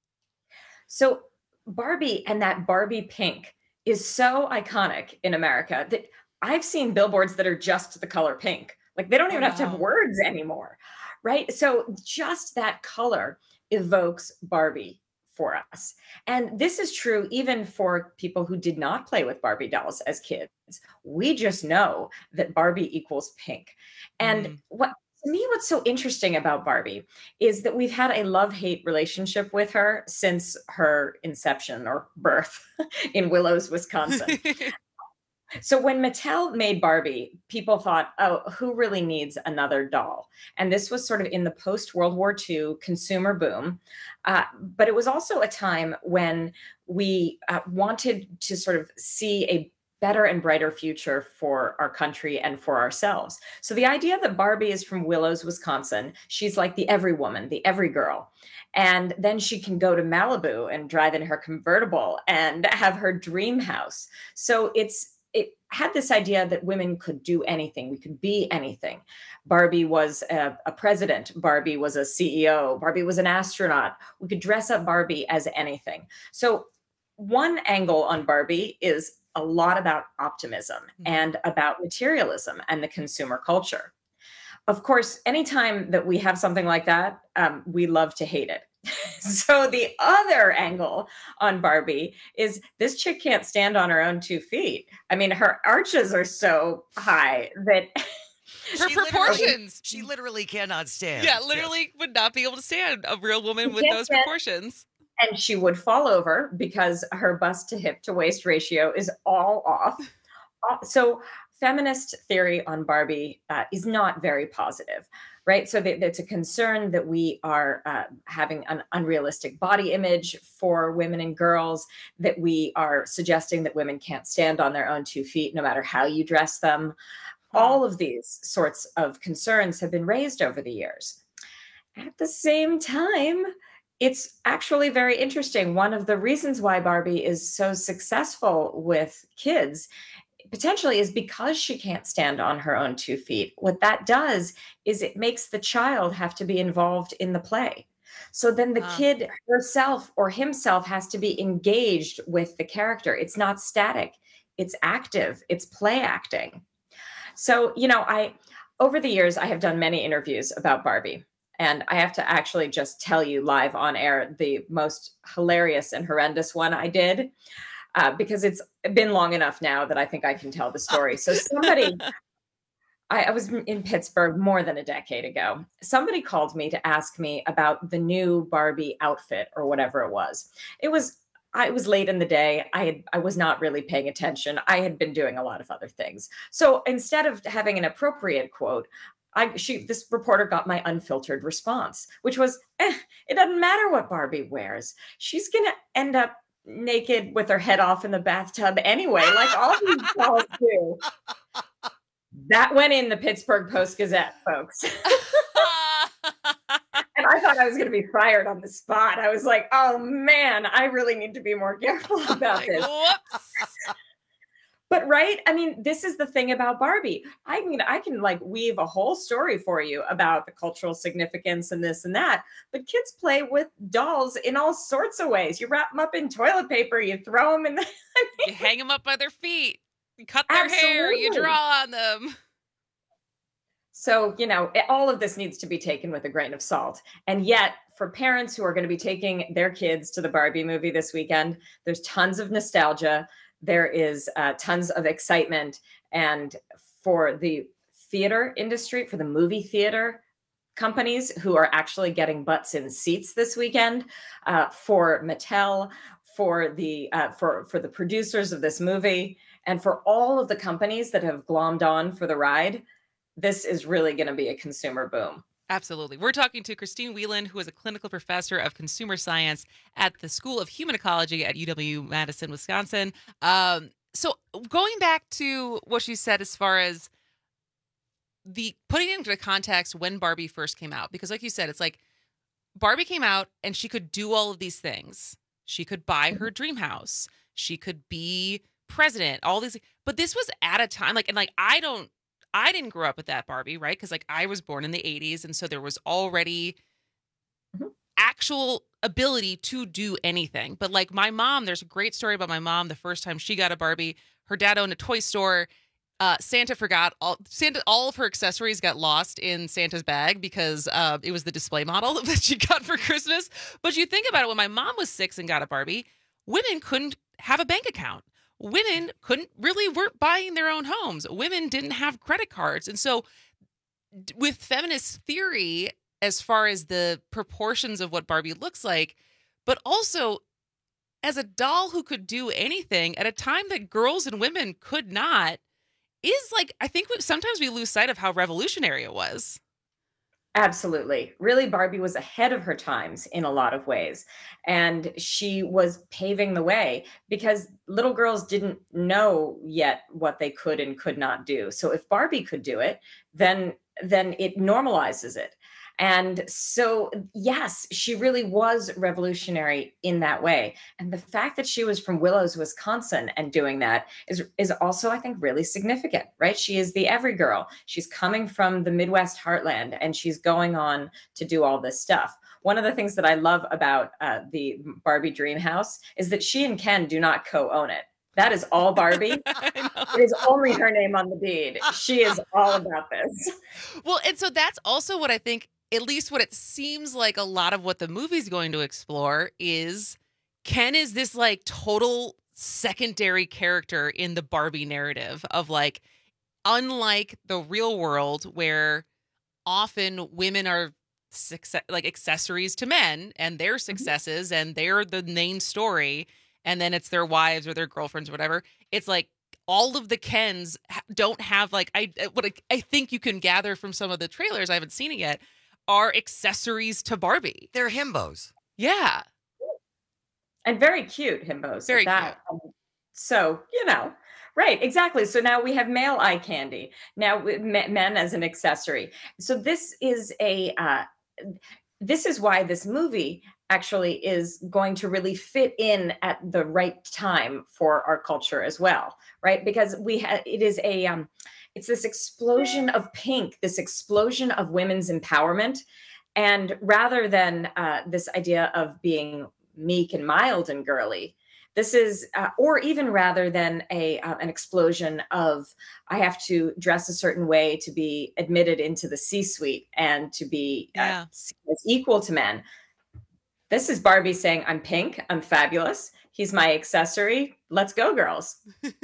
So Barbie and that Barbie pink is so iconic in America that I've seen billboards that are just the color pink. Like they don't even Oh, have to have wow. words anymore, right? So just that color evokes Barbie for us. And this is true even for people who did not play with Barbie dolls as kids. We just know that Barbie equals pink. And Mm. what to me, what's so interesting about Barbie is that we've had a love-hate relationship with her since her inception or birth in Willows, Wisconsin. So when Mattel made Barbie, people thought, oh, who really needs another doll? And this was sort of in the post-World War Two consumer boom. Uh, but it was also a time when we uh, wanted to sort of see a better and brighter future for our country and for ourselves. So the idea that Barbie is from Willows, Wisconsin, she's like the every woman, the every girl. And then she can go to Malibu and drive in her convertible and have her dream house. So it's it had this idea that women could do anything. We could be anything. Barbie was a, a president. Barbie was a C E O. Barbie was an astronaut. We could dress up Barbie as anything. So one angle on Barbie is a lot about optimism Mm-hmm. and about materialism and the consumer culture. Of course, anytime that we have something like that, um, we love to hate it. So the other angle on Barbie is this chick can't stand on her own two feet. I mean, her arches are so high that Her She proportions. literally- She literally cannot stand. Yeah, literally would not be able to stand a real woman She with can't those stand- proportions. and she would fall over because her bust to hip to waist ratio is all off. Uh, So feminist theory on Barbie uh, is not very positive, right? So th- it's a concern that we are uh, having an unrealistic body image for women and girls, that we are suggesting that women can't stand on their own two feet no matter how you dress them. All of these sorts of concerns have been raised over the years. At the same time, it's actually very interesting. One of the reasons why Barbie is so successful with kids potentially is because she can't stand on her own two feet. What that does is it makes the child have to be involved in the play. So then the Ah. kid herself or himself has to be engaged with the character. It's not static, it's active, it's play acting. So, you know, I over the years, I have done many interviews about Barbie. And I have to actually just tell you live on air the most hilarious and horrendous one I did, uh, because it's been long enough now that I think I can tell the story. So somebody, I, I was in Pittsburgh more than a decade ago. Somebody called me to ask me about the new Barbie outfit or whatever it was. It was I was late in the day. I had I was not really paying attention. I had been doing a lot of other things. So instead of having an appropriate quote, I she this reporter got my unfiltered response, which was, eh, it doesn't matter what Barbie wears. She's gonna end up naked with her head off in the bathtub anyway, like all these dolls do. That went in the Pittsburgh Post-Gazette, folks. And I thought I was going to be fired on the spot. I was like, oh man, I really need to be more careful about this. But right, I mean, this is the thing about Barbie. I mean, I can like weave a whole story for you about the cultural significance and this and that, but kids play with dolls in all sorts of ways. You wrap them up in toilet paper, you throw them in the... I mean, you hang them up by their feet, you cut their absolutely. hair, you draw on them. So, you know, it, all of this needs to be taken with a grain of salt. And yet, for parents who are going to be taking their kids to the Barbie movie this weekend, there's tons of nostalgia. There is uh, tons of excitement. And for the theater industry, for the movie theater companies who are actually getting butts in seats this weekend, uh, for Mattel, for the uh, for for the producers of this movie, and for all of the companies that have glommed on for the ride, this is really going to be a consumer boom. Absolutely. We're talking to Christine Whelan, who is a clinical professor of consumer science at the School of Human Ecology at U W-Madison, Wisconsin. Um, so going back to what she said as far as the putting it into context when Barbie first came out, because like you said, it's like Barbie came out and she could do all of these things. She could buy her dream house. She could be president, all these, but this was at a time like, and like, I don't, I didn't grow up with that Barbie, right? Because like I was born in the eighties. And so there was already mm-hmm. actual ability to do anything. But like my mom, there's a great story about my mom. The first time she got a Barbie, her dad owned a toy store. Uh, Santa forgot all Santa, all of her accessories got lost in Santa's bag because uh, it was the display model that she got for Christmas. But you think about it, when my mom was six and got a Barbie, women couldn't have a bank account. Women couldn't really weren't buying their own homes. Women didn't have credit cards. And so with feminist theory, as far as the proportions of what Barbie looks like, but also as a doll who could do anything at a time that girls and women could not, is like, I think we, sometimes we lose sight of how revolutionary it was. Absolutely. Really, Barbie was ahead of her times in a lot of ways. And she was paving the way because little girls didn't know yet what they could and could not do. So if Barbie could do it, then then it normalizes it. And so, yes, she really was revolutionary in that way. And the fact that she was from Willows, Wisconsin, and doing that is, is also, I think, really significant, right? She is the every girl. She's coming from the Midwest heartland, and she's going on to do all this stuff. One of the things that I love about uh, the Barbie Dream House is that she and Ken do not co-own it. That is all Barbie. It is only her name on the deed. She is all about this. Well, and so that's also what I think, at least what it seems like a lot of what the movie's going to explore is Ken is this like total secondary character in the Barbie narrative of like, unlike the real world where often women are success, like accessories to men and their successes mm-hmm. and they're the main story. And then it's their wives or their girlfriends or whatever. It's like all of the Kens don't have like, I what I, I think you can gather from some of the trailers, I haven't seen it yet, are accessories to Barbie. They're himbos. Yeah. And very cute himbos. Very that. cute. Um, so, you know, right, exactly. So now we have male eye candy. Now men as an accessory. So this is a, uh, this is why this movie actually is going to really fit in at the right time for our culture as well, right? Because we have, it is a, um, it's this explosion of pink, this explosion of women's empowerment. And rather than uh, this idea of being meek and mild and girly, this is, uh, or even rather than a uh, an explosion of, I have to dress a certain way to be admitted into the C-suite and to be uh, yeah. as equal to men. This is Barbie saying, I'm pink, I'm fabulous. He's my accessory. Let's go, girls.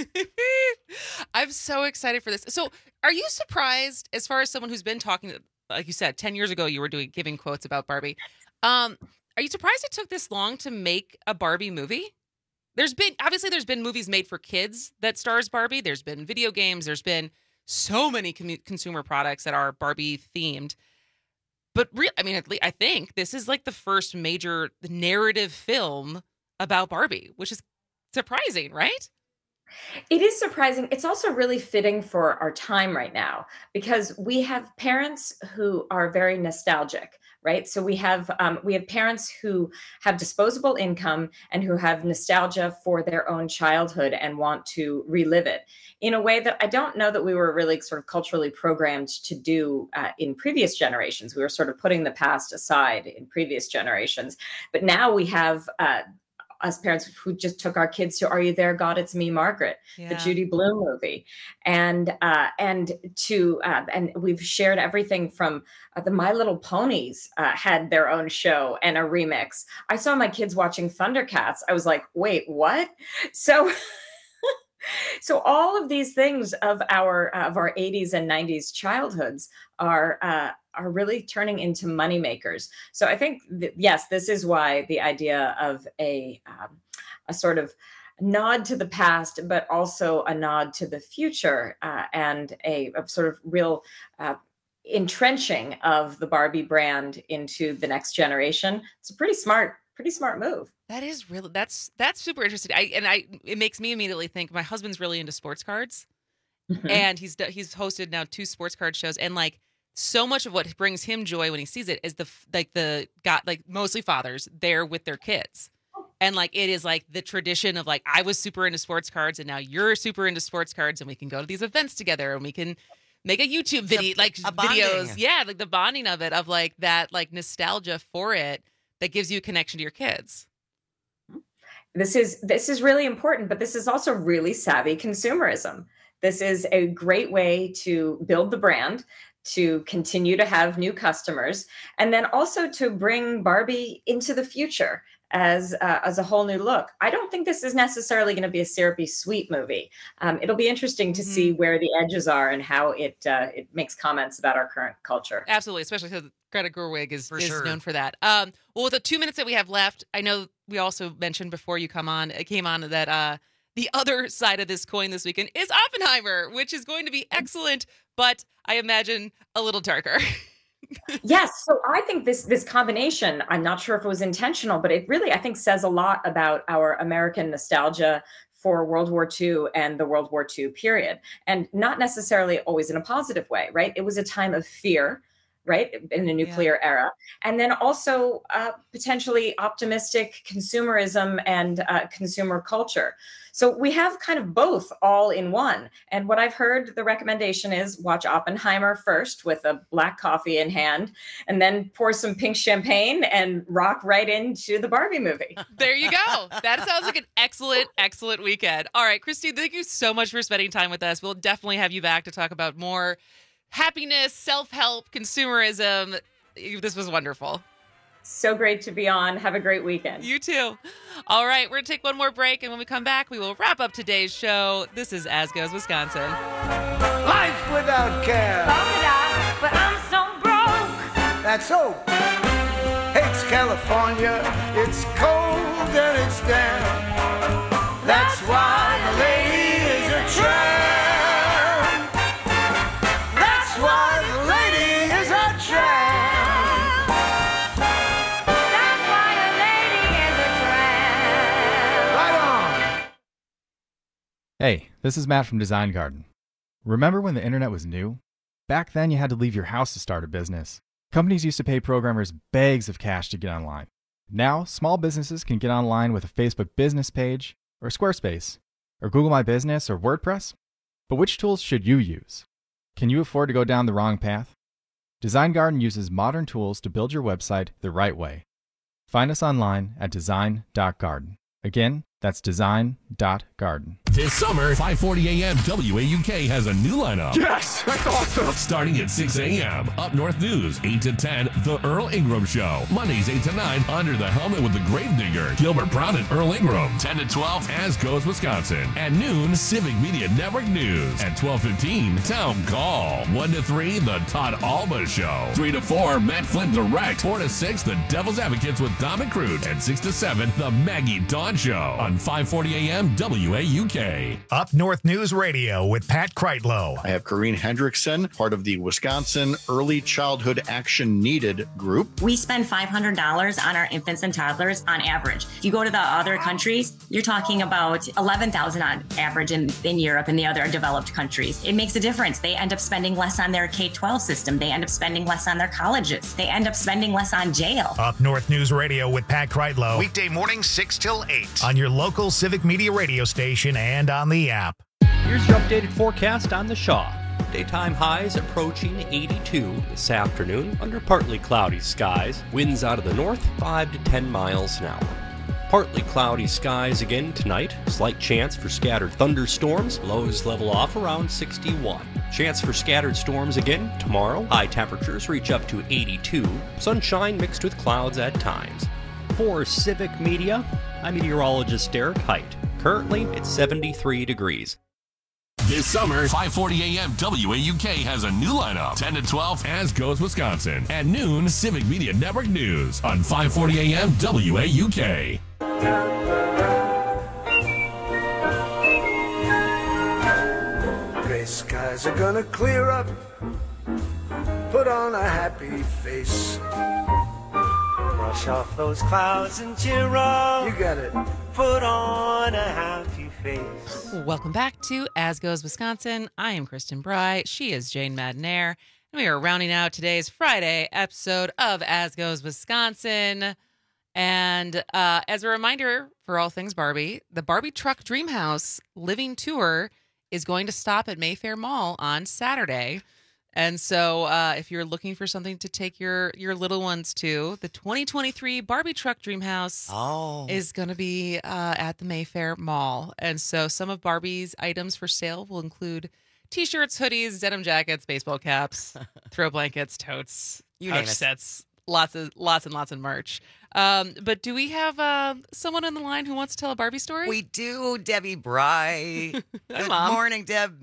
I'm so excited for this. So are you surprised, as far as someone who's been talking, like you said, ten years ago, you were doing giving quotes about Barbie. Um, are you surprised it took this long to make a Barbie movie? There's been, obviously there's been movies made for kids that stars Barbie. There's been video games. There's been so many com- consumer products that are Barbie themed. But re- I mean, at least I think this is like the first major narrative film about Barbie, which is surprising, right? It is surprising. It's also really fitting for our time right now because we have parents who are very nostalgic, right? So we have um, we have parents who have disposable income and who have nostalgia for their own childhood and want to relive it in a way that I don't know that we were really sort of culturally programmed to do uh, in previous generations. We were sort of putting the past aside in previous generations, but now we have uh, us parents who just took our kids to Are You There, God? It's Me, Margaret, Yeah. the Judy Blume movie. And uh, and to uh, and we've shared everything from uh, the My Little Ponies uh, had their own show and a remix. I saw my kids watching Thundercats. I was like, wait, what? So so all of these things of our uh, of our eighties and nineties childhoods are uh, are really turning into moneymakers. So I think, th- yes, this is why the idea of a um, a sort of nod to the past, but also a nod to the future uh, and a, a sort of real uh, entrenching of the Barbie brand into the next generation. It's a pretty smart, pretty smart move. That is really, that's, that's super interesting. I, and I, it makes me immediately think my husband's really into sports cards Mhm. and he's, d- he's hosted now two sports card shows. And like so much of what brings him joy when he sees it is the, f- like the got like mostly fathers there with their kids. And like, it is like the tradition of like, I was super into sports cards and now you're super into sports cards and we can go to these events together and we can make a YouTube video, like a bonding. videos. Yeah. Like the bonding of it, of like that, like nostalgia for it that gives you a connection to your kids. This is this is really important, but this is also really savvy consumerism. This is a great way to build the brand, to continue to have new customers, and then also to bring Barbie into the future as uh, as a whole new look. I don't think this is necessarily going to be a syrupy sweet movie. Um, it'll be interesting to see where the edges are and how it uh, it makes comments about our current culture. Absolutely, especially because Greta Gerwig is, is sure. known for that. Um, well, with the two minutes that we have left, I know we also mentioned before you come on, it came on that uh, the other side of this coin this weekend is Oppenheimer, which is going to be excellent, but I imagine a little darker. Yes, so I think this this combination, I'm not sure if it was intentional, but it really, I think, says a lot about our American nostalgia for World War Two and the World War Two period, and not necessarily always in a positive way, right? It was a time of fear, right, in the nuclear era, and then also uh, potentially optimistic consumerism and uh, consumer culture. So we have kind of both all in one. And what I've heard, the recommendation is watch Oppenheimer first with a black coffee in hand, and then pour some pink champagne and rock right into the Barbie movie. There you go. That sounds like an excellent, excellent weekend. All right, Christine, thank you so much for spending time with us. We'll definitely have you back to talk about more happiness, self-help, consumerism. This was wonderful. So great to be on. Have a great weekend. You too. All right, we're going to take one more break, and when we come back, we will wrap up today's show. This is As Goes Wisconsin. Life without care. But I'm so broke. That's so. It's California. It's cold and it's damp. That's why the lady is a tramp. That's why the lady is a tramp. Hey, this is Matt from Design Garden. Remember when the internet was new? Back then you had to leave your house to start a business. Companies used to pay programmers bags of cash to get online. Now, small businesses can get online with a Facebook business page, or Squarespace, or Google My Business, or WordPress. But which tools should you use? Can you afford to go down the wrong path? Design Garden uses modern tools to build your website the right way. Find us online at design dot garden. Again, that's design dot garden. This summer, five forty a.m. W A U K has a new lineup. Yes, that's awesome. Starting at six a.m. Up North News, eight to ten, The Earl Ingram Show. Mondays, eight to nine, Under the Helmet with the Gravedigger, Gilbert Brown and Earl Ingram. ten to twelve, As Goes Wisconsin. At noon, Civic Media Network News. At twelve fifteen, Town Call. one to three, The Todd Alba Show. three to four, Matt Flynn Direct. four to six, The Devil's Advocates with Dom McCroot. And six to seven, The Maggie Dawn Show. On five forty a.m. W A U K. Up North News Radio with Pat Kreitlow. I have Corrine Hendrickson, part of the Wisconsin Early Childhood Action Needed group. We spend five hundred dollars on our infants and toddlers on average. If you go to the other countries, you're talking about eleven thousand dollars on average in, in Europe and the other developed countries. It makes a difference. They end up spending less on their K twelve system. They end up spending less on their colleges. They end up spending less on jail. Up North News Radio with Pat Kreitlow. Weekday mornings six till eight on your local Civic Media radio station and on the app. Here's your updated forecast on the Shaw. Daytime highs approaching eighty-two this afternoon under partly cloudy skies. Winds out of the north, five to ten miles an hour. Partly cloudy skies again tonight. Slight chance for scattered thunderstorms. Lows level off around sixty-one. Chance for scattered storms again tomorrow. High temperatures reach up to eighty-two. Sunshine mixed with clouds at times. For Civic Media, I'm meteorologist Derek Height. Currently, it's seventy-three degrees. This summer, five forty a.m. W A U K has a new lineup. ten to twelve, As Goes Wisconsin. At noon, Civic Media Network News on five forty a.m. W A U K. Gray skies are gonna clear up. Put on a happy face. Brush off those clouds and cheer up. You got it. Put on a happy face. Welcome back to As Goes Wisconsin. I am Kristen Bry. She is Jane Madnair. And we are rounding out today's Friday episode of As Goes Wisconsin. And uh, as a reminder for all things Barbie, the Barbie Truck Dreamhouse Living Tour is going to stop at Mayfair Mall on Saturday. And so uh, if you're looking for something to take your, your little ones to, the twenty twenty-three Barbie Truck Dreamhouse oh. is going to be uh, at the Mayfair Mall. And so some of Barbie's items for sale will include T-shirts, hoodies, denim jackets, baseball caps, throw blankets, totes, you name couch it. sets, lots of lots and lots of merch. Um, but do we have uh, someone on the line who wants to tell a Barbie story? We do, Debbie Bry. Hi, Good Mom. morning, Deb.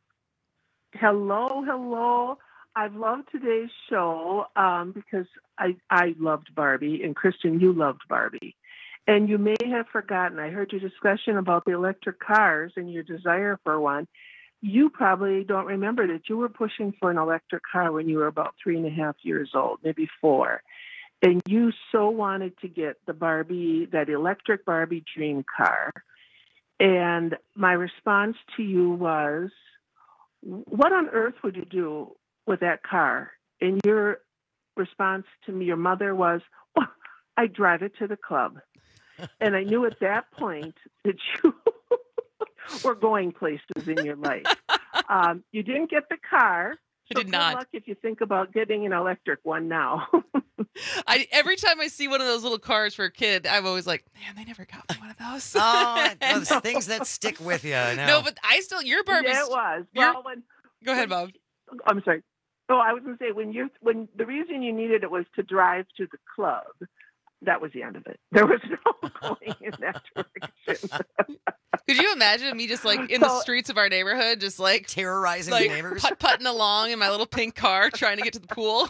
Hello, hello. I've loved today's show um, because I, I loved Barbie, and Kristen, you loved Barbie. And you may have forgotten, I heard your discussion about the electric cars and your desire for one. You probably don't remember that you were pushing for an electric car when you were about three and a half years old, maybe four. And you so wanted to get the Barbie, that electric Barbie dream car. And my response to you was, what on earth would you do with that car? And your response to me, your mother, was, well, I'd drive it to the club. And I knew at that point that you were going places in your life. Um, you didn't get the car. I did so not. Good luck if you think about getting an electric one now. I every time I see one of those little cars for a kid, I'm always like, man, they never got me one of those. Oh, those things that stick with you. No, No, but I still your Barbie. Yeah, it was. Your- Well, when, Go ahead, Bob. I'm sorry. Oh, I was going to say, when you when the reason you needed it was to drive to the club, that was the end of it. There was no going in that direction. Could you imagine me just like in the So- streets of our neighborhood, just like terrorizing like, the neighbors? putt putting along in my little pink car, trying to get to the pool?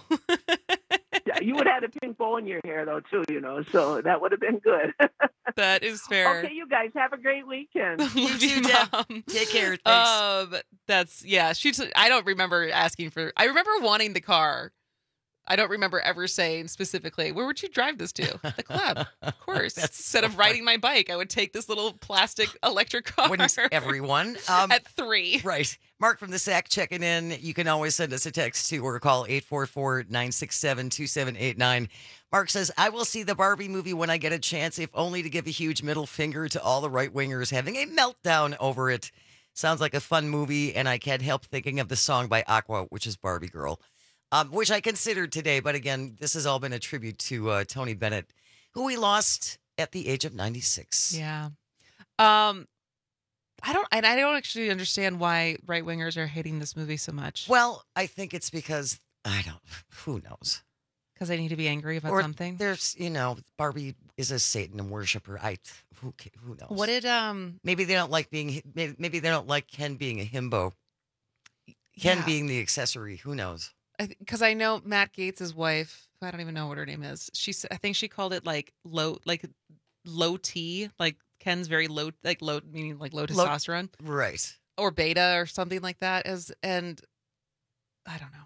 Yeah, you would have had a pink bow in your hair, though, too, you know, so that would have been good. That is fair. Okay, you guys have a great weekend. Love you, Mom. Take care. Thanks. Um, that's yeah. She. T- I don't remember asking for. I remember wanting the car. I don't remember ever saying specifically, where would you drive this to? The club, of course. Instead of riding my bike, I would take this little plastic electric car. Wouldn't everyone? Um, At three. Right. Mark from the S A C checking in. You can always send us a text to or call eight four four, nine six seven, two seven eight nine. Mark says, I will see the Barbie movie when I get a chance, if only to give a huge middle finger to all the right-wingers having a meltdown over it. Sounds like a fun movie, and I can't help thinking of the song by Aqua, which is Barbie Girl. Um, which I considered today, but again, this has all been a tribute to uh, Tony Bennett, who we lost at the age of ninety-six. Yeah. Um, I don't, and I don't actually understand why right wingers are hating this movie so much. Well, I think it's because I don't. Who knows? Because they need to be angry about or something. There's, you know, Barbie is a Satan worshiper. I who ca- who knows? What did um? Maybe they don't like being. Maybe, maybe they don't like Ken being a himbo. Ken Yeah. being the accessory. Who knows? Because I, I know Matt Gates' wife. I don't even know what her name is. She, s- I think she called it like low, like low T, like Ken's very low, like low, meaning like low Low- testosterone, Right. or beta or something like that. As and I don't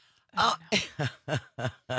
know. Uh,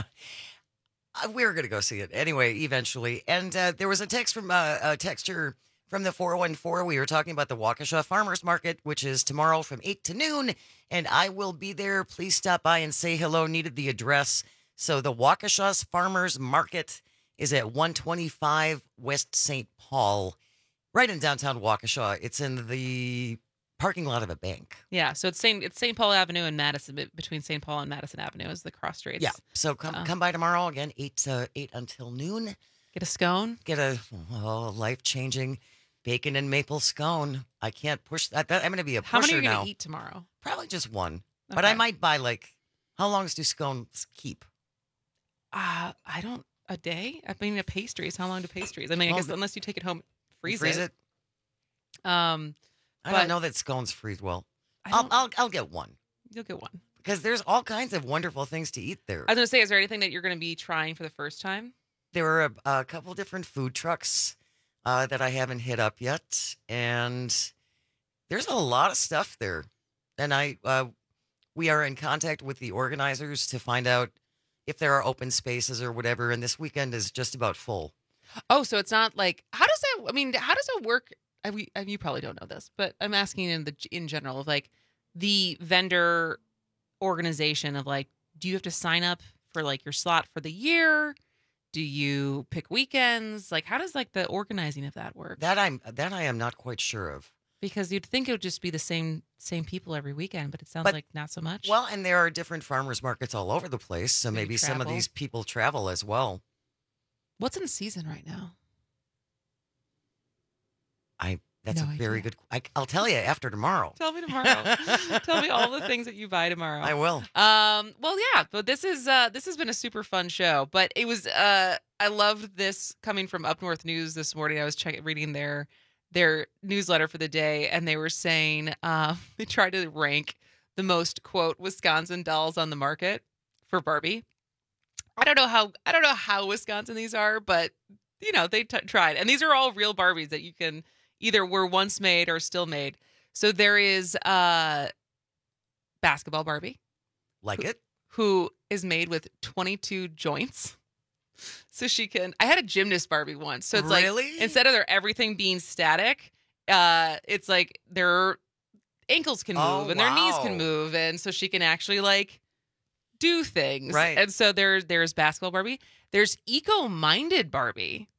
we're going to go see it anyway, eventually. And uh, there was a text from uh, a texture from the four one four. We were talking about the Waukesha Farmers Market, which is tomorrow from eight to noon. And I will be there. Please stop by and say hello. Needed the address. So the Waukesha Farmers Market is at one twenty-five West Saint Paul, right in downtown Waukesha. It's in the parking lot of a bank. Yeah, so it's Saint it's Saint Paul Avenue and Madison, be- between Saint Paul and Madison Avenue is the cross streets. Yeah. So come Uh, come by tomorrow again, eight to eight until noon. Get a scone. Get a oh, life changing bacon and maple scone. I can't push that. that I'm going to be a pusher How many are you now. gonna eat tomorrow? Probably just one. But I Okay. might buy like. How long do scones keep? Uh, I don't. A day? I mean, a pastries. How long do pastries? I mean, I Well, guess unless you take it home, freeze, freeze it. it? Um, I but don't know that scones freeze well. I I'll, don't- I'll I'll get one You'll get one. because there's all kinds of wonderful things to eat there. I was gonna say, is there anything that you're gonna be trying for the first time? There are a, a couple different food trucks uh, that I haven't hit up yet, and there's a lot of stuff there. And I, uh, we are in contact with the organizers to find out if there are open spaces or whatever. And this weekend is just about full. Oh, so it's not like how does that? I mean, how does it work? I, we, I, you probably don't know this, but I'm asking in the in general of like the vendor organization of like, do you have to sign up for like your slot for the year? Do you pick weekends? Like, how does like the organizing of that work? That I'm that I am not quite sure of. Because you'd think it would just be the same same people every weekend, but it sounds But- like not so much. Well, and there are different farmers markets all over the place, so Maybe maybe some of travel. these people travel as well. What's in season right now? I that's No a very good. I, I'll tell you after tomorrow. Tell me tomorrow. Tell me all the things that you buy tomorrow. I will. Um, well, yeah, but this is uh, this has been a super fun show. But it was uh, I loved this coming from Up North News this morning. I was checking reading their their newsletter for the day, and they were saying uh, they tried to rank the most quote Wisconsin dolls on the market for Barbie. I don't know how I don't know how Wisconsin these are, but you know they t- tried, and these are all real Barbies that you can either were once made or still made. So there is uh, basketball Barbie. Like who, it? Who is made with twenty-two joints. So she can, I had a gymnast Barbie once. So it's Really? like, instead of their everything being static, uh, it's like their ankles can move Oh, and their knees wow. can move. And so she can actually like do things. Right. And so there's, there's basketball Barbie. There's eco-minded Barbie,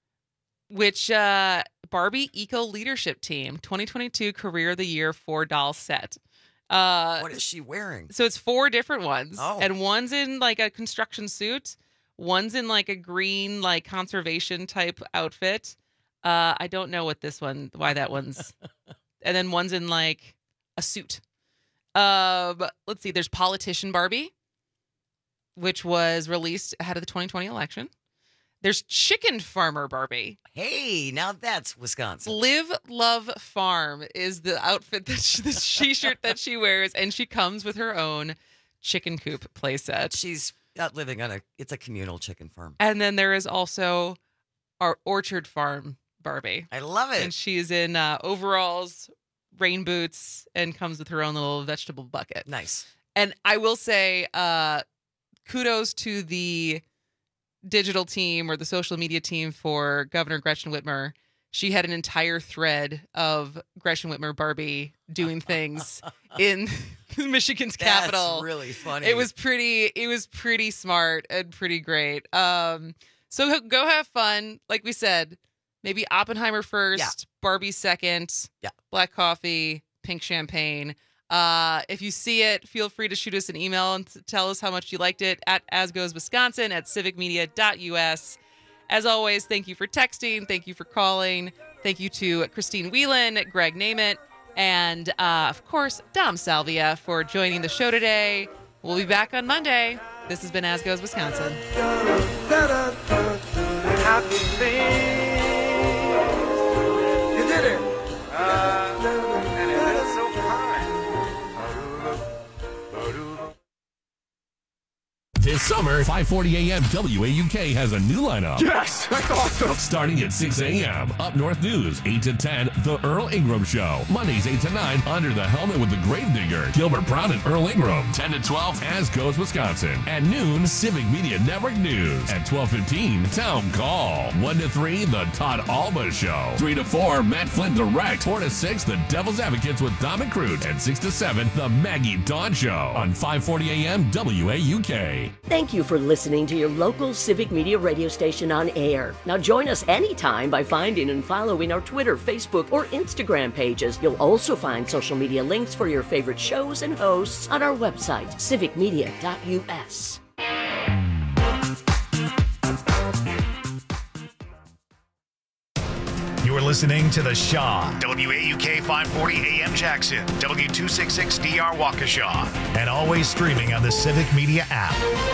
which, uh, Barbie Eco Leadership Team twenty twenty-two Career of the Year four doll set. Uh, What is she wearing? so it's four different ones, Oh. and one's in like a construction suit, one's in like a green like conservation type outfit. Uh, I don't know what this one, why that one's, and then one's in like a suit. Um, let's see. There's Politician Barbie, which was released ahead of the twenty twenty election. There's Chicken Farmer Barbie. Hey, now that's Wisconsin. Live Love Farm is the outfit that she, the she-shirt that she wears, and she comes with her own chicken coop playset. She's not living on a. It's a communal chicken farm. And then there is also our Orchard Farm Barbie. I love it. And she's in uh, overalls, rain boots, and comes with her own little vegetable bucket. Nice. And I will say, uh, kudos to the digital team or the social media team for Governor Gretchen Whitmer. She had an entire thread of Gretchen Whitmer Barbie doing things in Michigan's That's capital. really funny. It was pretty. It was pretty smart and pretty great. Um, so go have fun. Like we said, maybe Oppenheimer first, Yeah. Barbie second, Yeah. black coffee, pink champagne. Uh, if you see it, feel free to shoot us an email and t- tell us how much you liked it at asgoeswisconsin at civicmedia dot u s. As always, thank you for texting. Thank you for calling. Thank you to Christine Whelan, Greg Namath, and, uh, of course, Dom Salvia for joining the show today. We'll be back on Monday. This has been As Goes Wisconsin. Happy things. You did it. Uh, and it is so fine. This summer, five forty a.m. W A U K has a new lineup. Yes, that's awesome. Starting at six a.m. Up North News, eight to ten, The Earl Ingram Show. Mondays, eight to nine, Under the Helmet with the Gravedigger, Gilbert Brown and Earl Ingram. ten to twelve, As Goes Wisconsin. At noon, Civic Media Network News. At twelve fifteen, Town Call. one to three, The Todd Alba Show. three to four, Matt Flynn Direct. four to six, The Devil's Advocates with Dom and Crute. And six to seven, The Maggie Dawn Show. On five forty a.m. W A U K. Thank you for listening to your local Civic Media radio station on air. Now join us anytime by finding and following our Twitter, Facebook, or Instagram pages. You'll also find social media links for your favorite shows and hosts on our website, civic media dot u s. You're listening to The Shaw, W A U K five forty A M Jackson, W two sixty-six D R Waukesha, and always streaming on the Civic Media app.